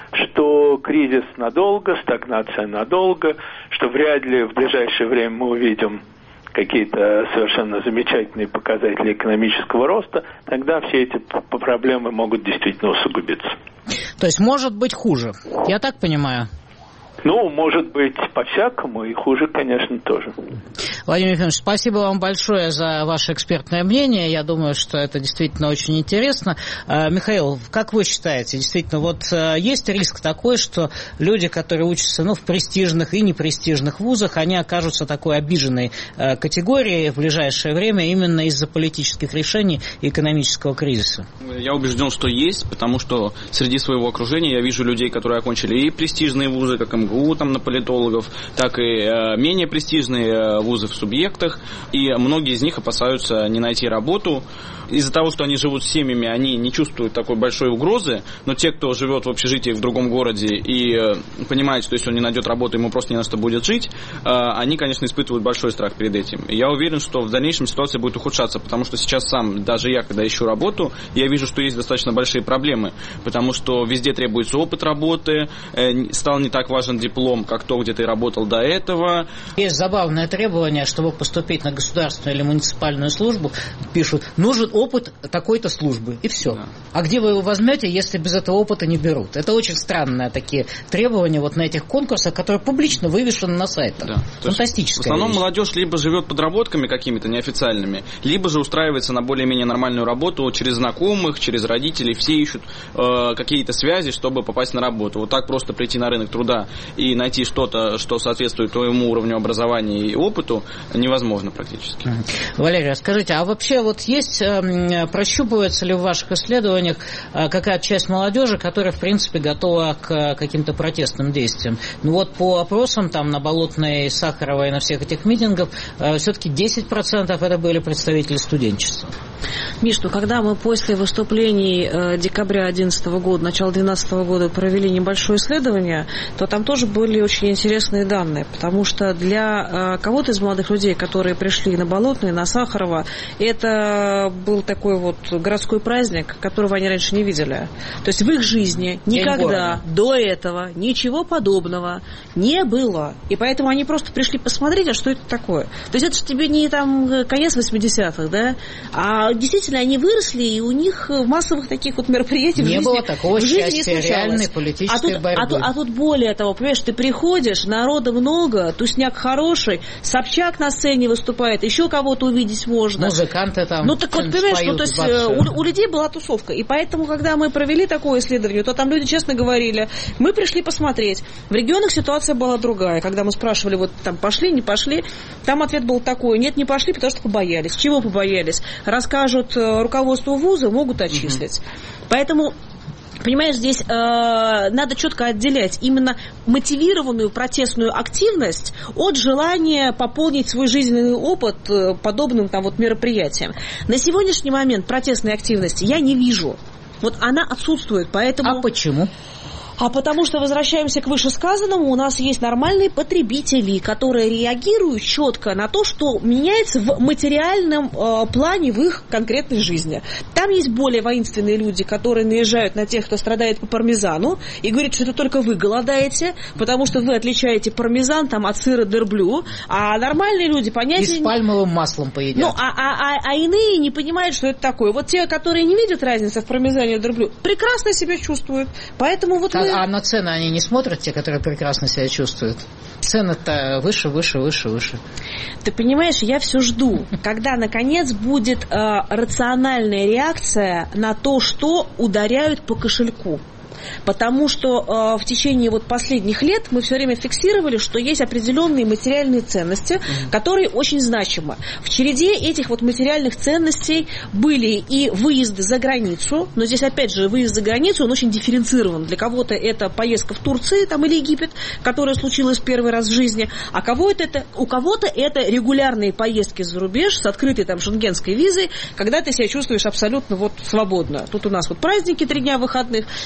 что кризис надолго, стагнация надолго, что вряд ли в ближайшее время мы увидим какие-то совершенно замечательные показатели экономического роста, тогда все эти проблемы могут действительно усугубиться. То есть может быть хуже, я так понимаю? Ну, может быть, по-всякому, и хуже, конечно, тоже. Владимир Ефимович, спасибо вам большое за ваше экспертное мнение. Я думаю, что это действительно очень интересно. Михаил, как вы считаете, действительно, вот есть риск такой, что люди, которые учатся ну, в престижных и непрестижных вузах, они окажутся такой обиженной категорией в ближайшее время именно из-за политических решений и экономического кризиса? Я убежден, что есть, потому что среди своего окружения я вижу людей, которые окончили и престижные вузы, как эм гэ у, там, на политологов, так и э, менее престижные э, вузы в субъектах, и многие из них опасаются не найти работу. Из-за того, что они живут с семьями, они не чувствуют такой большой угрозы, но те, кто живет в общежитии в другом городе и э, понимает, что если он не найдет работу, ему просто не на что будет жить, э, они, конечно, испытывают большой страх перед этим. И я уверен, что в дальнейшем ситуация будет ухудшаться, потому что сейчас сам, даже я, когда ищу работу, я вижу, что есть достаточно большие проблемы, потому что везде требуется опыт работы, э, стал не так важен диплом, как то, где ты работал до этого. Есть забавное требование, чтобы поступить на государственную или муниципальную службу, пишут, нужен опыт такой-то службы, и все. Да. А где вы его возьмете, если без этого опыта не берут? Это очень странные такие требования вот на этих конкурсах, которые публично вывешены на сайтах. Да. Фантастическая В основном вещь. Молодежь либо живет подработками какими-то неофициальными, либо же устраивается на более-менее нормальную работу через знакомых, через родителей. Все ищут э, какие-то связи, чтобы попасть на работу. Вот так просто прийти на рынок труда и найти что-то, что соответствует твоему уровню образования и опыту, невозможно практически. Валерий, скажите, а вообще вот есть, прощупывается ли в ваших исследованиях какая-то часть молодежи, которая, в принципе, готова к каким-то протестным действиям? Ну вот по опросам там на Болотной, Сахаровой, на всех этих митингах все-таки десять процентов это были представители студенчества. Миш, ну когда мы после выступлений э, декабря две тысячи одиннадцатого года, начала две тысячи двенадцатого года провели небольшое исследование, то там тоже были очень интересные данные, потому что для э, кого-то из молодых людей, которые пришли на Болотную, на Сахарова, это был такой вот городской праздник, которого они раньше не видели. То есть в их жизни никогда до этого ничего подобного не было. И поэтому они просто пришли посмотреть, а что это такое. То есть это же тебе не там конец восьмидесятых, да, а действительно они выросли, и у них массовых таких вот мероприятий не в жизни, было такого в жизни счастья, не реальной политической а тут, борьбы. А тут, а тут более того, понимаешь, ты приходишь, народа много, тусняк хороший, Собчак на сцене выступает, еще кого-то увидеть можно. Музыканты там. Ну так вот, понимаешь, ну, то есть у, у людей была тусовка. И поэтому, когда мы провели такое исследование, то там люди честно говорили, мы пришли посмотреть. В регионах ситуация была другая. Когда мы спрашивали, вот там пошли, не пошли, там ответ был такой: нет, не пошли, потому что побоялись. Чего побоялись? Расскажут руководству вуза, могут отчислить. Угу. Поэтому, понимаешь, здесь э, надо четко отделять именно мотивированную протестную активность от желания пополнить свой жизненный опыт э, подобным там вот мероприятиям. На сегодняшний момент протестной активности я не вижу. Вот она отсутствует, поэтому... А почему? А потому что, возвращаемся к вышесказанному, у нас есть нормальные потребители, которые реагируют четко на то, что меняется в материальном э, плане в их конкретной жизни. Там есть более воинственные люди, которые наезжают на тех, кто страдает по пармезану, и говорят, что это только вы голодаете, потому что вы отличаете пармезан там, от сыра дерблю, а нормальные люди понятия... И с пальмовым маслом поедят. Ну, а, а, а, а иные не понимают, что это такое. Вот те, которые не видят разницы в пармезане и дерблю, прекрасно себя чувствуют. Поэтому вот мы... А на цены они не смотрят, те, которые прекрасно себя чувствуют? Цены-то выше, выше, выше, выше. Ты понимаешь, я все жду, когда, наконец, будет э, рациональная реакция на то, что ударяют по кошельку. Потому что э, в течение вот последних лет мы все время фиксировали, что есть определенные материальные ценности, mm-hmm. которые очень значимы. В череде этих вот материальных ценностей были и выезды за границу, но здесь опять же выезд за границу, он очень дифференцирован. Для кого-то это поездка в Турцию там, или Египет, которая случилась первый раз в жизни, а кого-то это, у кого-то это регулярные поездки за рубеж с открытой там шенгенской визой, когда ты себя чувствуешь абсолютно вот свободно. Тут у нас вот праздники, три дня выходных, они слетают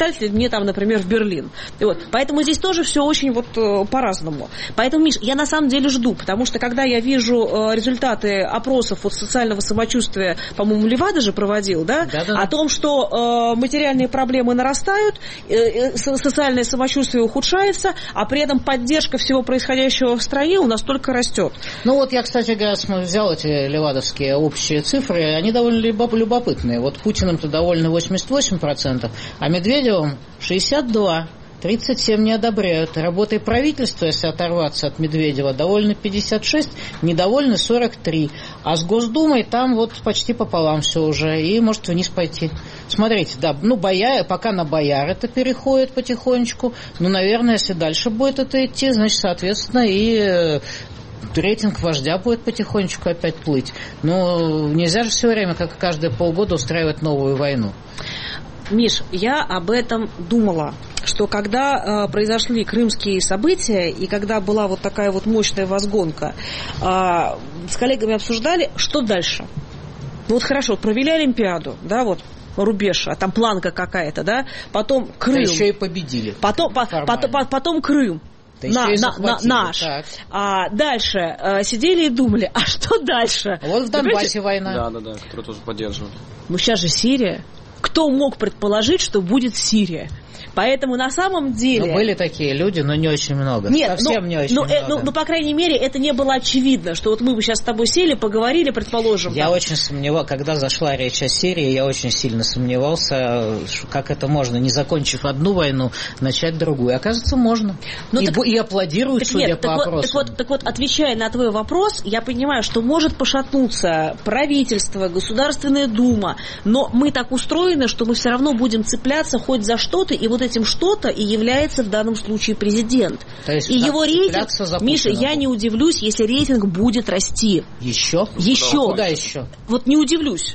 представьте мне там, например, в Берлин. Вот. Поэтому здесь тоже все очень вот по-разному. Поэтому, Миш, я на самом деле жду, потому что когда я вижу результаты опросов вот социального самочувствия, по-моему, Левада же проводил, да, Да-да. о том, что э, материальные проблемы нарастают, э, социальное самочувствие ухудшается, а при этом поддержка всего происходящего в стране у нас только растет. Ну вот я, кстати говоря, взял эти левадовские общие цифры, они довольно любопытные. Вот Путиным-то довольны восемьдесят восемь процентов, а Медведевым шестьдесят два процента. тридцать семь процентов не одобряют. Работой правительства, если оторваться от Медведева, довольны пятьдесят шесть процентов, недовольны сорок три процента. А с Госдумой там вот почти пополам все уже, и может вниз пойти. Смотрите, да, ну, бояр, пока на бояр это переходит потихонечку, ну, наверное, если дальше будет это идти, значит, соответственно, и рейтинг вождя будет потихонечку опять плыть. Но нельзя же все время, как каждые полгода, устраивать новую войну. Миш, я об этом думала, что когда э, произошли крымские события, и когда была вот такая вот мощная возгонка, э, с коллегами обсуждали, что дальше. Ну вот хорошо, провели Олимпиаду, да, вот, рубеж, а там планка какая-то, да, потом Крым. Да еще и победили. Потом, по, потом, потом Крым. На, на, на, наш. А дальше э, сидели и думали, а что дальше? Вот в Донбассе война. Да, да, да, которую тоже поддерживали. Ну сейчас же Сирия. Кто мог предположить, что будет Сирия? Поэтому на самом деле... Ну, были такие люди, но не очень много. Нет, совсем ну, не очень ну, много. Э, ну, ну, по крайней мере, это не было очевидно, что вот мы бы сейчас с тобой сели, поговорили, предположим. Я там. очень сомневался, когда зашла речь о Сирии, я очень сильно сомневался, как это можно, не закончив одну войну, начать другую. Оказывается, можно. Ну, и, так, и аплодируют, так судя нет, по так опросам. Вот, так, вот, так вот, отвечая на твой вопрос, я понимаю, что может пошатнуться правительство, Государственная Дума, но мы так устроены, что мы все равно будем цепляться хоть за что-то, и вот этим что-то и является в данном случае президент. То есть, и его рейтинг, Миша, я не удивлюсь, если рейтинг будет расти. Еще? Еще. Куда еще? Вот не удивлюсь.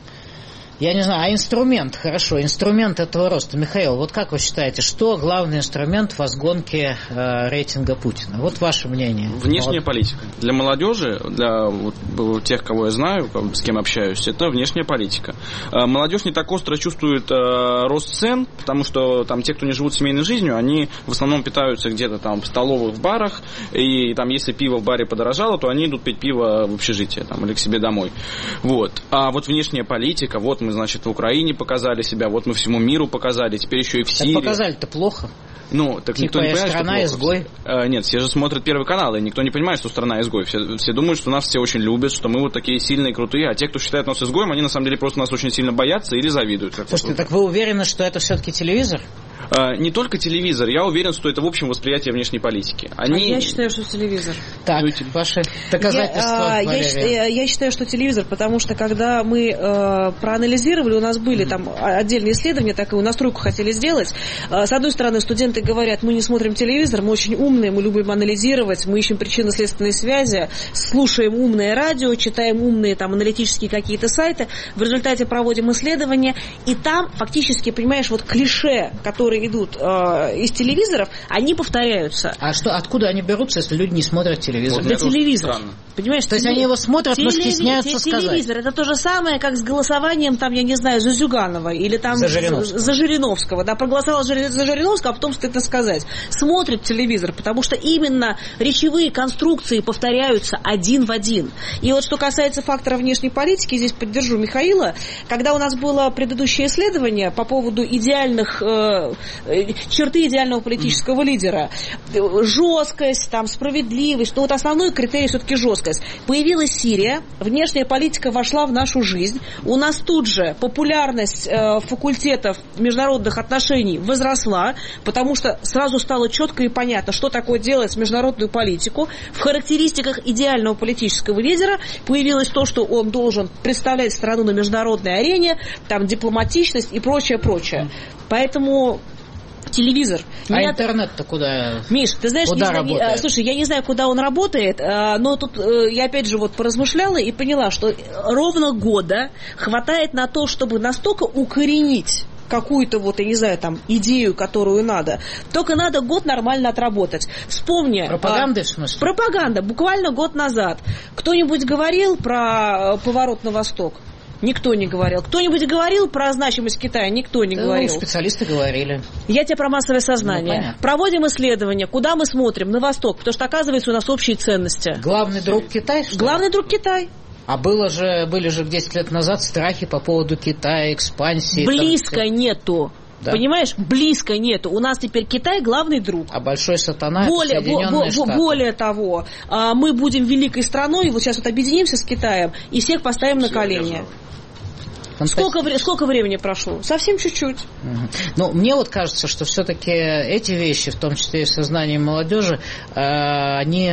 Я не знаю, а инструмент, хорошо, инструмент этого роста. Михаил, вот как вы считаете, что главный инструмент в возгонке э, рейтинга Путина? Вот ваше мнение. Внешняя вот. политика. Для молодежи, для вот, тех, кого я знаю, с кем общаюсь, это внешняя политика. Молодежь не так остро чувствует э, рост цен, потому что там те, кто не живут семейной жизнью, они в основном питаются где-то там в столовых, в барах, и там если пиво в баре подорожало, то они идут пить пиво в общежитие там, или к себе домой. Вот. А вот внешняя политика, вот мы, значит, в Украине показали себя, вот мы всему миру показали, теперь еще и в Сирии. Так показали-то плохо. Ну, так типа никто не понимает, страна что плохо. Изгой. А, нет, все же смотрят Первый канал, и никто не понимает, что страна изгой. Все, все думают, что нас все очень любят, что мы вот такие сильные, крутые, а те, кто считает нас изгоем, они на самом деле просто нас очень сильно боятся или завидуют. Слушайте, так вы уверены, что это все-таки телевизор? А, не только телевизор, я уверен, что это в общем восприятие внешней политики. Они... А я считаю, что телевизор. Так, ваши доказательства. Я, я, я, я считаю, что телевизор, потому что когда мы э, проанализировали, у нас были mm-hmm. там отдельные исследования, такую настройку хотели сделать. Э, с одной стороны, студенты говорят, мы не смотрим телевизор, мы очень умные, мы любим анализировать, мы ищем причинно-следственные связи, слушаем умное радио, читаем умные там аналитические какие-то сайты, в результате проводим исследования, и там фактически, понимаешь, вот клише, которые идут э, из телевизоров, они повторяются. А что, откуда они берутся, если люди не смотрят телевизор? Вот это телевизор. Понимаешь, то есть они его смотрят, телеви... но стесняются телевизор, сказать. Телевизор, это то же самое, как с голосованием, там, я не знаю, за Зюганова или там за Жириновского. За Жириновского. Да, проголосовал за Жириновского, а потом стыдно сказать. Смотрят телевизор, потому что именно речевые конструкции повторяются один в один. И вот что касается фактора внешней политики, здесь поддержу Михаила, когда у нас было предыдущее исследование по поводу идеальных э, черты идеального политического mm. лидера, жесткость, там, справедливость, но вот основной критерий все-таки жесткость. Появилась Сирия, внешняя политика вошла в нашу жизнь, у нас тут же популярность э, факультетов международных отношений возросла, потому что сразу стало четко и понятно, что такое делать международную политику. В характеристиках идеального политического лидера появилось то, что он должен представлять страну на международной арене, там, дипломатичность и прочее, прочее. Поэтому телевизор. А Меня... интернет-то куда? Миш, ты знаешь, куда не, работает? Не, слушай, я не знаю, куда он работает, но тут я опять же вот поразмышляла и поняла, что ровно года хватает на то, чтобы настолько укоренить какую-то вот, я не знаю, там, идею, которую надо. Только надо год нормально отработать. Вспомни. Пропаганда, а, в смысле? Пропаганда. Буквально год назад. Кто-нибудь говорил про поворот на восток? Никто не говорил. Кто-нибудь говорил про значимость Китая? Никто не да, говорил. Специалисты говорили. Я тебе про массовое сознание. Ну, проводим исследования. Куда мы смотрим? На восток. Потому что, оказывается, у нас общие ценности. Главный друг Китай, что ли? Главный друг Китай. А было же, были же десять лет назад страхи по поводу Китая, экспансии. Близко там, нету. Да. Понимаешь, близко нету. У нас теперь Китай главный друг. А большой сатана более, это Соединенные Штаты. Более того, мы будем великой страной, вот сейчас вот объединимся с Китаем и всех поставим на колени. Сколько, сколько времени прошло? Совсем чуть-чуть. Угу. Ну, мне вот кажется, что все-таки эти вещи, в том числе и в сознании молодежи, они...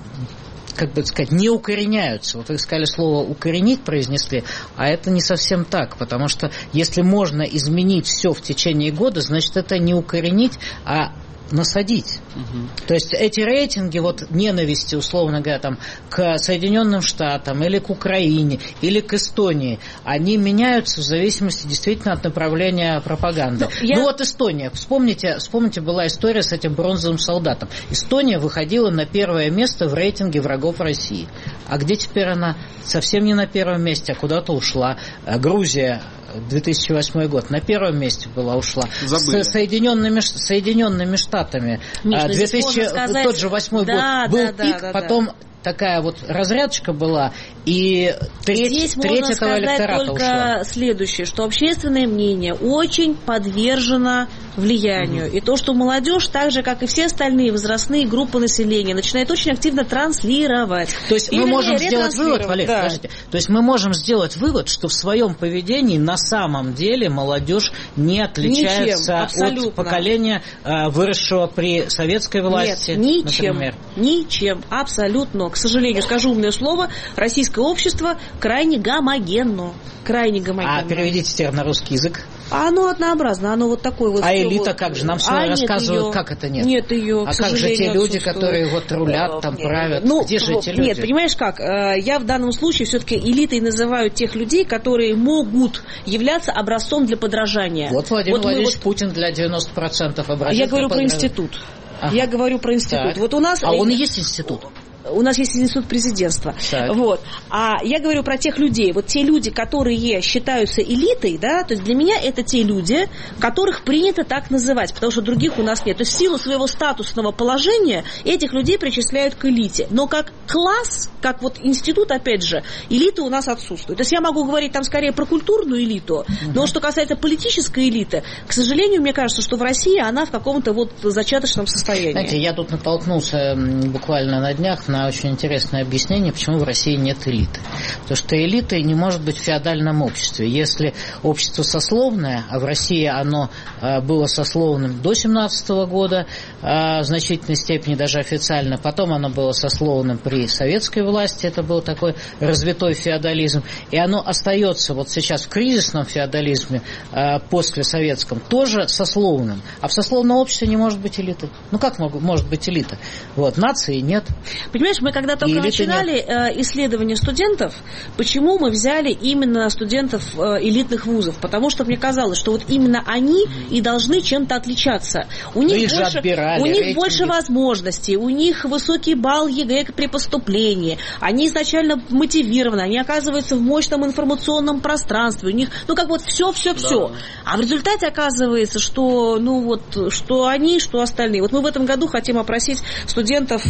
как бы сказать, не укореняются. Вот вы сказали слово «укоренить» произнесли, а это не совсем так, потому что если можно изменить все в течение года, значит, это не укоренить, а насадить. Угу. То есть эти рейтинги вот ненависти, условно говоря, там, к Соединенным Штатам или к Украине или к Эстонии, они меняются в зависимости действительно от направления пропаганды. Но я... Ну вот Эстония. Вспомните, вспомните, была история с этим бронзовым солдатом. Эстония выходила на первое место в рейтинге врагов России. А где теперь она? Совсем не на первом месте, а куда-то ушла. Грузия, две тысячи восьмой год, на первом месте была, ушла. Забыли. С Соединенными, Соединенными Штатами. Миш, две тысячи, сказать... тот же восьмой да, год был да, пик, да, да, потом да. такая вот разрядочка была, и треть, Здесь треть можно этого сказать электората только ушла. Следующее, что общественное мнение очень подвержено влиянию. Mm-hmm. И то, что молодежь, так же, как и все остальные возрастные группы населения, начинает очень активно транслировать. То есть Или мы можем не, сделать вывод, Валерий, да. подождите, то есть мы можем сделать вывод, что в своем поведении на самом деле молодежь не отличается ничем, от поколения, выросшего при советской власти. Нет, ничем, например. Ничем, абсолютно. К сожалению, скажу умное слово, российское общество крайне гомогенно. Крайне гомогенно. А переведите теперь на русский язык. А оно однообразно, оно вот такое вот. А элита вот, как же? Нам все а рассказывают, ее, как это нет. Нет ее, А как же те люди, которые вот рулят, там, нет, правят? ну, где же эти люди? Нет, понимаешь как? Я в данном случае все-таки элитой называю тех людей, которые могут являться образцом для подражания. Вот Владимир вот Владимирович вот... Путин для девяноста процентов образец. Я говорю про подражания. институт. Ага. Я говорю про институт. Так. Вот у нас... А он и есть институт? У нас есть институт президентства. Вот. А я говорю про тех людей. Вот те люди, которые считаются элитой, да, то есть для меня это те люди, которых принято так называть, потому что других у нас нет. То есть в силу своего статусного положения этих людей причисляют к элите. Но как класс, как вот институт, опять же, элита у нас отсутствует. То есть я могу говорить там скорее про культурную элиту, угу. но что касается политической элиты, к сожалению, мне кажется, что в России она в каком-то вот зачаточном состоянии. Знаете, я тут натолкнулся буквально на днях на очень интересное объяснение, почему в России нет элиты. Потому что элитой не может быть в феодальном обществе. Если общество сословное, а в России оно было сословным до семнадцатого года, в значительной степени даже официально, потом оно было сословным при советской власти, это был такой развитой феодализм, и оно остается вот сейчас в кризисном феодализме, после советском, тоже сословным. А в сословном обществе не может быть элиты. Ну как может быть элита? Вот, нации нет. Понимаешь, мы когда только начинали нет. исследования студентов, почему мы взяли именно студентов элитных вузов? Потому что мне казалось, что вот именно они и должны чем-то отличаться. У них, больше, отбирали, у них больше возможностей, у них высокий балл ЕГЭ при поступлении, они изначально мотивированы, они оказываются в мощном информационном пространстве, у них, ну как вот все-все-все. Да. А в результате оказывается, что, ну вот, что они, что остальные. Вот мы в этом году хотим опросить студентов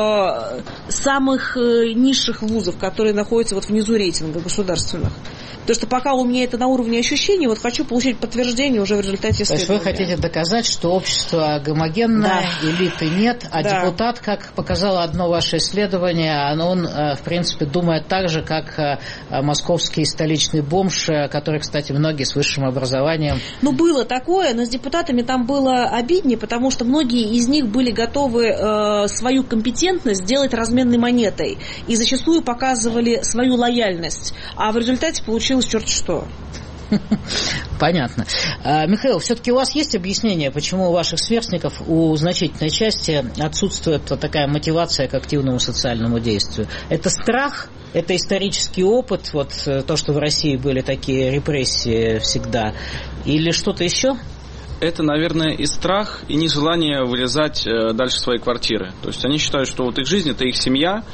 э, самых э, низших вузов, которые находятся вот внизу рейтинга государственных. Потому что пока у меня это на уровне ощущений, вот хочу получить подтверждение уже в результате исследования. То есть вы хотите доказать, что общество гомогенное, да. элиты нет, а да. депутат, как показало одно ваше исследование, он, в принципе, думает так же, как московский столичный бомж, который, кстати, многие с высшим образованием. Ну, было такое, но с депутатами там было обиднее, потому что многие из них были готовы э, свою компетентность сделать разменной монетой и зачастую показывали свою лояльность, а в результате получилось черт что. Понятно. А, Михаил, все-таки у вас есть объяснение, почему у ваших сверстников у значительной части отсутствует такая мотивация к активному социальному действию? Это страх? Это исторический опыт? Вот то, что в России были такие репрессии всегда? Или что-то еще? Это, наверное, и страх, и нежелание вылезать дальше своей квартиры. То есть они считают, что вот их жизнь – это их семья,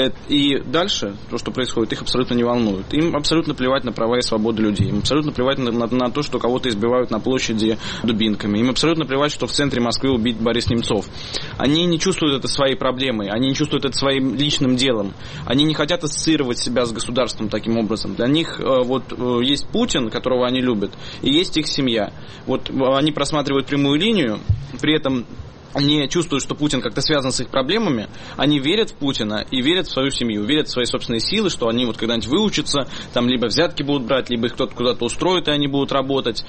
и дальше то, что происходит, их абсолютно не волнует. Им абсолютно плевать на права и свободы людей. Им абсолютно плевать на, на, на то, что кого-то избивают на площади дубинками. Им абсолютно плевать, что в центре Москвы убит Борис Немцов. Они не чувствуют это своей проблемой, они не чувствуют это своим личным делом. Они не хотят ассоциировать себя с государством таким образом. Для них вот есть Путин, которого они любят, и есть их семья. Вот они просматривают прямую линию, при этом не чувствуют, что Путин как-то связан с их проблемами, они верят в Путина и верят в свою семью, верят в свои собственные силы, что они вот когда-нибудь выучатся, там либо взятки будут брать, либо их кто-то куда-то устроит, и они будут работать.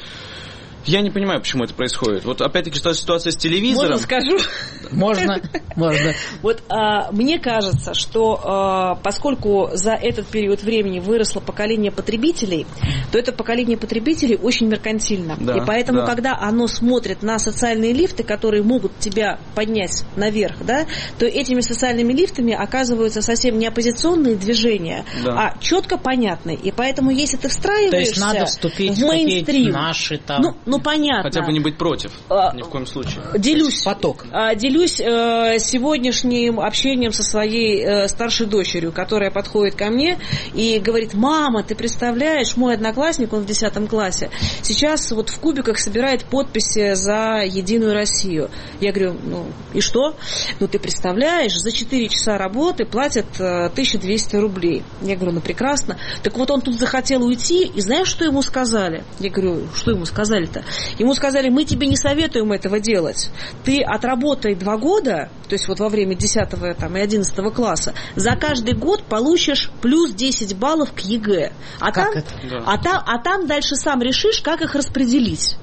Я не понимаю, почему это происходит. Вот опять-таки ситуация с телевизором. Можно скажу? Можно, можно. Вот а, мне кажется, что а, поскольку за этот период времени выросло поколение потребителей, то это поколение потребителей очень меркантильно. Да, и поэтому, да. когда оно смотрит на социальные лифты, которые могут тебя поднять наверх, да, то этими социальными лифтами оказываются совсем не оппозиционные движения, да. а четко понятные. И поэтому, если ты встраиваешься то есть надо вступить в мейнстрим, наши там... Ну, ну, понятно. Хотя бы не быть против, а, ни в коем случае. Делюсь, поток. делюсь э, сегодняшним общением со своей э, старшей дочерью, которая подходит ко мне и говорит: мама, ты представляешь, мой одноклассник, он в десятом классе, сейчас вот в кубиках собирает подписи за Единую Россию. Я говорю: ну и что? Ну ты представляешь, за четыре часа работы платят э, тысячу двести рублей. Я говорю: ну прекрасно. Так вот он тут захотел уйти, и знаешь, что ему сказали? Я говорю: что ему сказали-то? Ему сказали: мы тебе не советуем этого делать. Ты отработай два года, то есть вот во время десятого там, и одиннадцатого класса, за каждый год получишь плюс десять баллов к ЕГЭ. А, там, да. а, там, а там дальше сам решишь, как их распределить.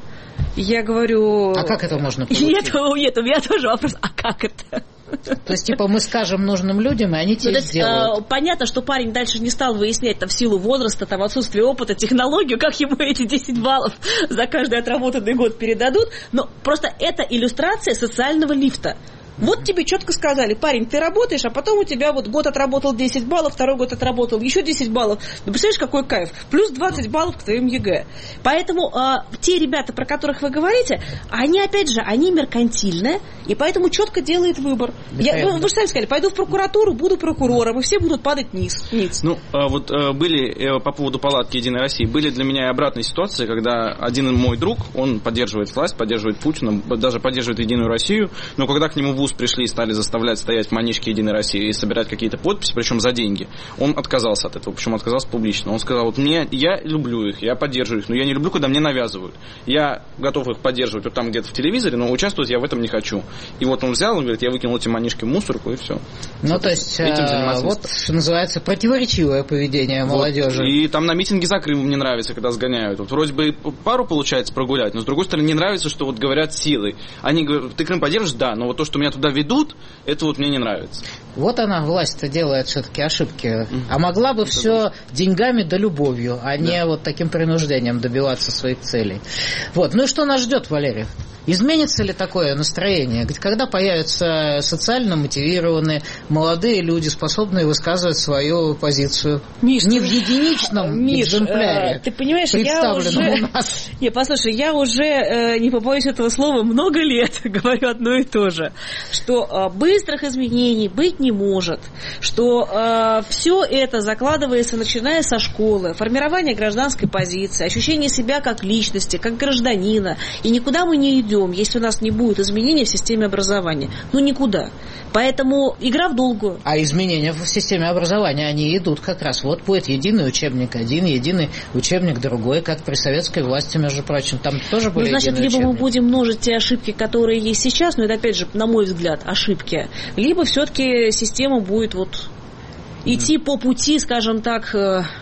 Я говорю... А как это можно получить? Нет, нет, у меня тоже вопрос: а как это? То есть, типа, мы скажем нужным людям, и они тебе ну, сделают. Э, понятно, что парень дальше не стал выяснять там, в силу возраста, там, отсутствие опыта, технологию, как ему эти десять баллов за каждый отработанный год передадут. Но просто это иллюстрация социального лифта. Вот тебе четко сказали: парень, ты работаешь, а потом у тебя вот год отработал десять баллов, второй год отработал еще десять баллов. Ну, представляешь, какой кайф? Плюс двадцать баллов к твоим ЕГЭ. Поэтому э, те ребята, про которых вы говорите, они, опять же, они меркантильные, и поэтому четко делают выбор. Я, вы, вы же сами сказали: пойду в прокуратуру, буду прокурором, и все будут падать низ. низ. Ну, э, вот э, были, э, по поводу палатки Единой России, были для меня и обратные ситуации, когда один мой друг, он поддерживает власть, поддерживает Путина, даже поддерживает Единую Россию, но когда к нему в ВУЗ пришли и стали заставлять стоять в манишке Единой России и собирать какие-то подписи, причем за деньги, он отказался от этого, причем отказался публично. Он сказал: вот мне, я люблю их, я поддерживаю их, но я не люблю, когда мне навязывают. Я готов их поддерживать вот там где-то в телевизоре, но участвовать я в этом не хочу. И вот он взял, он говорит: я выкинул эти манишки в мусорку, и все. Ну, то есть, этим вот, что называется, противоречивое поведение вот. молодежи. И там на митинге за Крым мне нравится, когда сгоняют. Вот вроде бы пару получается прогулять, но с другой стороны не нравится, что вот говорят силой. Они говорят: ты Крым поддержишь? Да, но вот то, что меня туда ведут, это вот мне не нравится. Вот она, власть-то, делает все-таки ошибки. Mm-hmm. А могла бы это все будет. деньгами да любовью, а да. не вот таким принуждением добиваться своих целей. Вот. Ну и что нас ждет, Валерий? Изменится ли такое настроение? Когда появятся социально мотивированные молодые люди, способные высказывать свою позицию? Миш, не в единичном Миш, экземпляре, э, ты понимаешь, представленном я уже... у нас. Не, послушай, я уже, э, не побоюсь этого слова, много лет говорю одно и то же, что э, быстрых изменений быть не может, что э, все это закладывается, начиная со школы, формирование гражданской позиции, ощущение себя как личности, как гражданина, и никуда мы не идем, если у нас не будет изменений в системе образования. Ну, никуда. Поэтому игра в долгую. А изменения в системе образования, они идут как раз. Вот будет единый учебник один, единый учебник другой, как при советской власти, между прочим. Там тоже были ну, значит, либо учебники. Мы будем множить те ошибки, которые есть сейчас, но это, опять же, на мой взгляд, ошибки. Либо все-таки система будет вот идти mm. по пути, скажем так,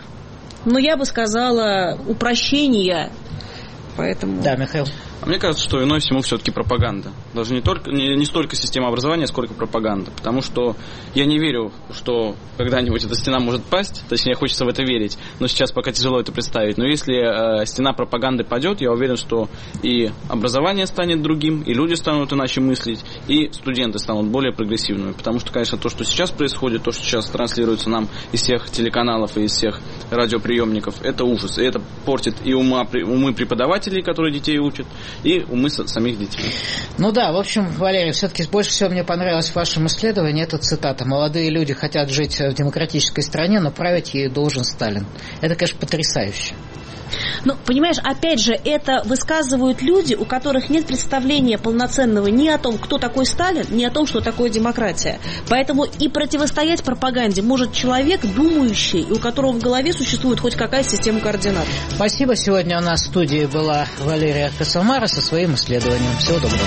ну, я бы сказала, упрощения. Поэтому... Да, Михаил. А мне кажется, что иной всему все-таки пропаганда. Даже не, только, не, не столько система образования, сколько пропаганда. Потому что я не верю, что когда-нибудь эта стена может пасть. Точнее, хочется в это верить. Но сейчас пока тяжело это представить. Но если э, стена пропаганды падет, я уверен, что и образование станет другим, и люди станут иначе мыслить, и студенты станут более прогрессивными. Потому что, конечно, то, что сейчас происходит, то, что сейчас транслируется нам из всех телеканалов и из всех радиоприемников, это ужас. И это портит и ума, умы преподавателей, которые детей учат, и умы самих детей. Ну да, в общем, Валерий, все-таки больше всего мне понравилось в вашем исследовании эта цитата: «Молодые люди хотят жить в демократической стране, но править ею должен Сталин». Это, конечно, потрясающе. Ну, понимаешь, опять же, это высказывают люди, у которых нет представления полноценного ни о том, кто такой Сталин, ни о том, что такое демократия. Поэтому и противостоять пропаганде может человек, думающий, и у которого в голове существует хоть какая система координат. Спасибо. Сегодня у нас в студии была Валерия Косомара со своим исследованием. Всего доброго.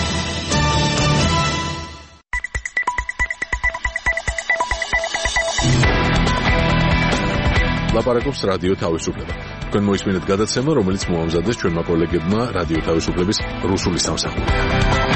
ლაპარაკობს რადიო თავისუფლება. თქვენ მოისმინეთ გადაცემა, რომელიც მოამზადეს ჩვენმა კოლეგებმა რადიო თავისუფლების რუსული სამსახურიდან.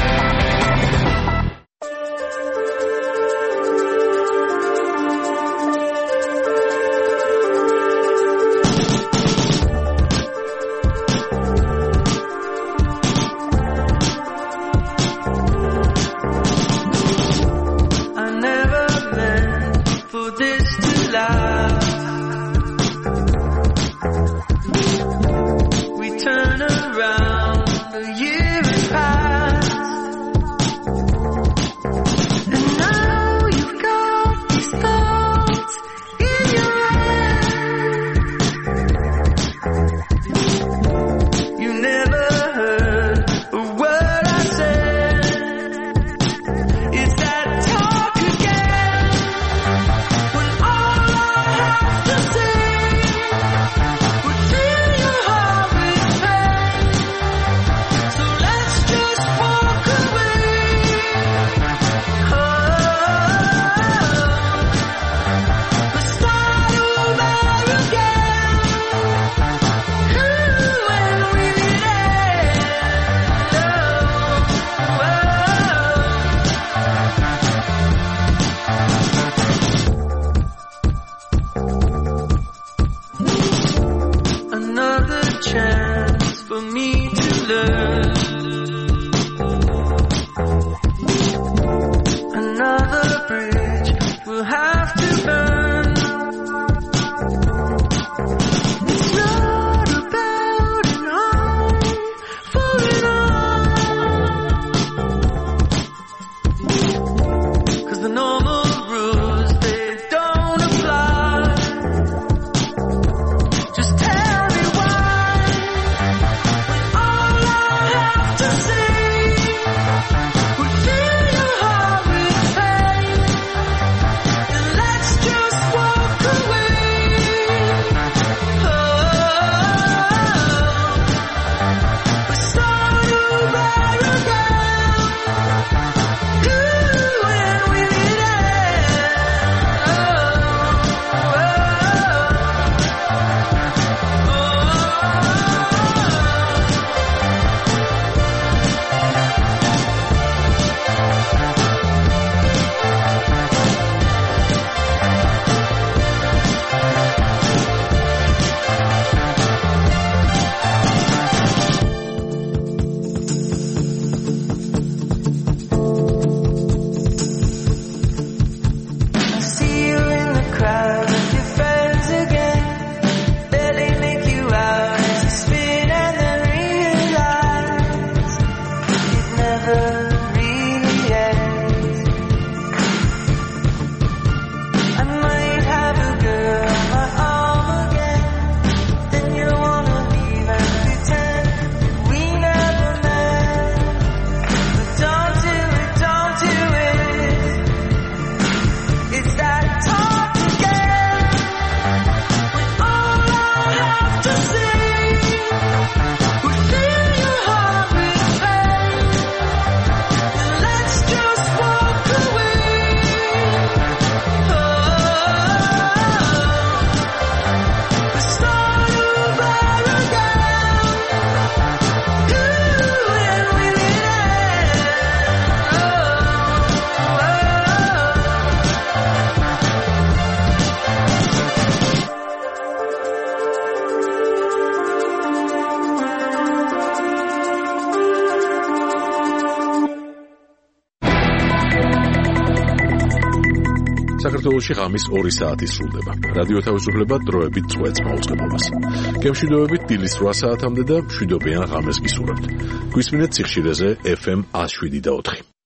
საქართველოში ღამის ორი საათი სრულდება. რადიო თავისუფლება დროებით წვეთს მაუწყებლობას. გემშვიდობებით დილის რვა საათამდე და მშვიდობიან ღამეს გისურვებთ. გვისმინეთ სიხშირეზე ეფ ემ one oh seven და four.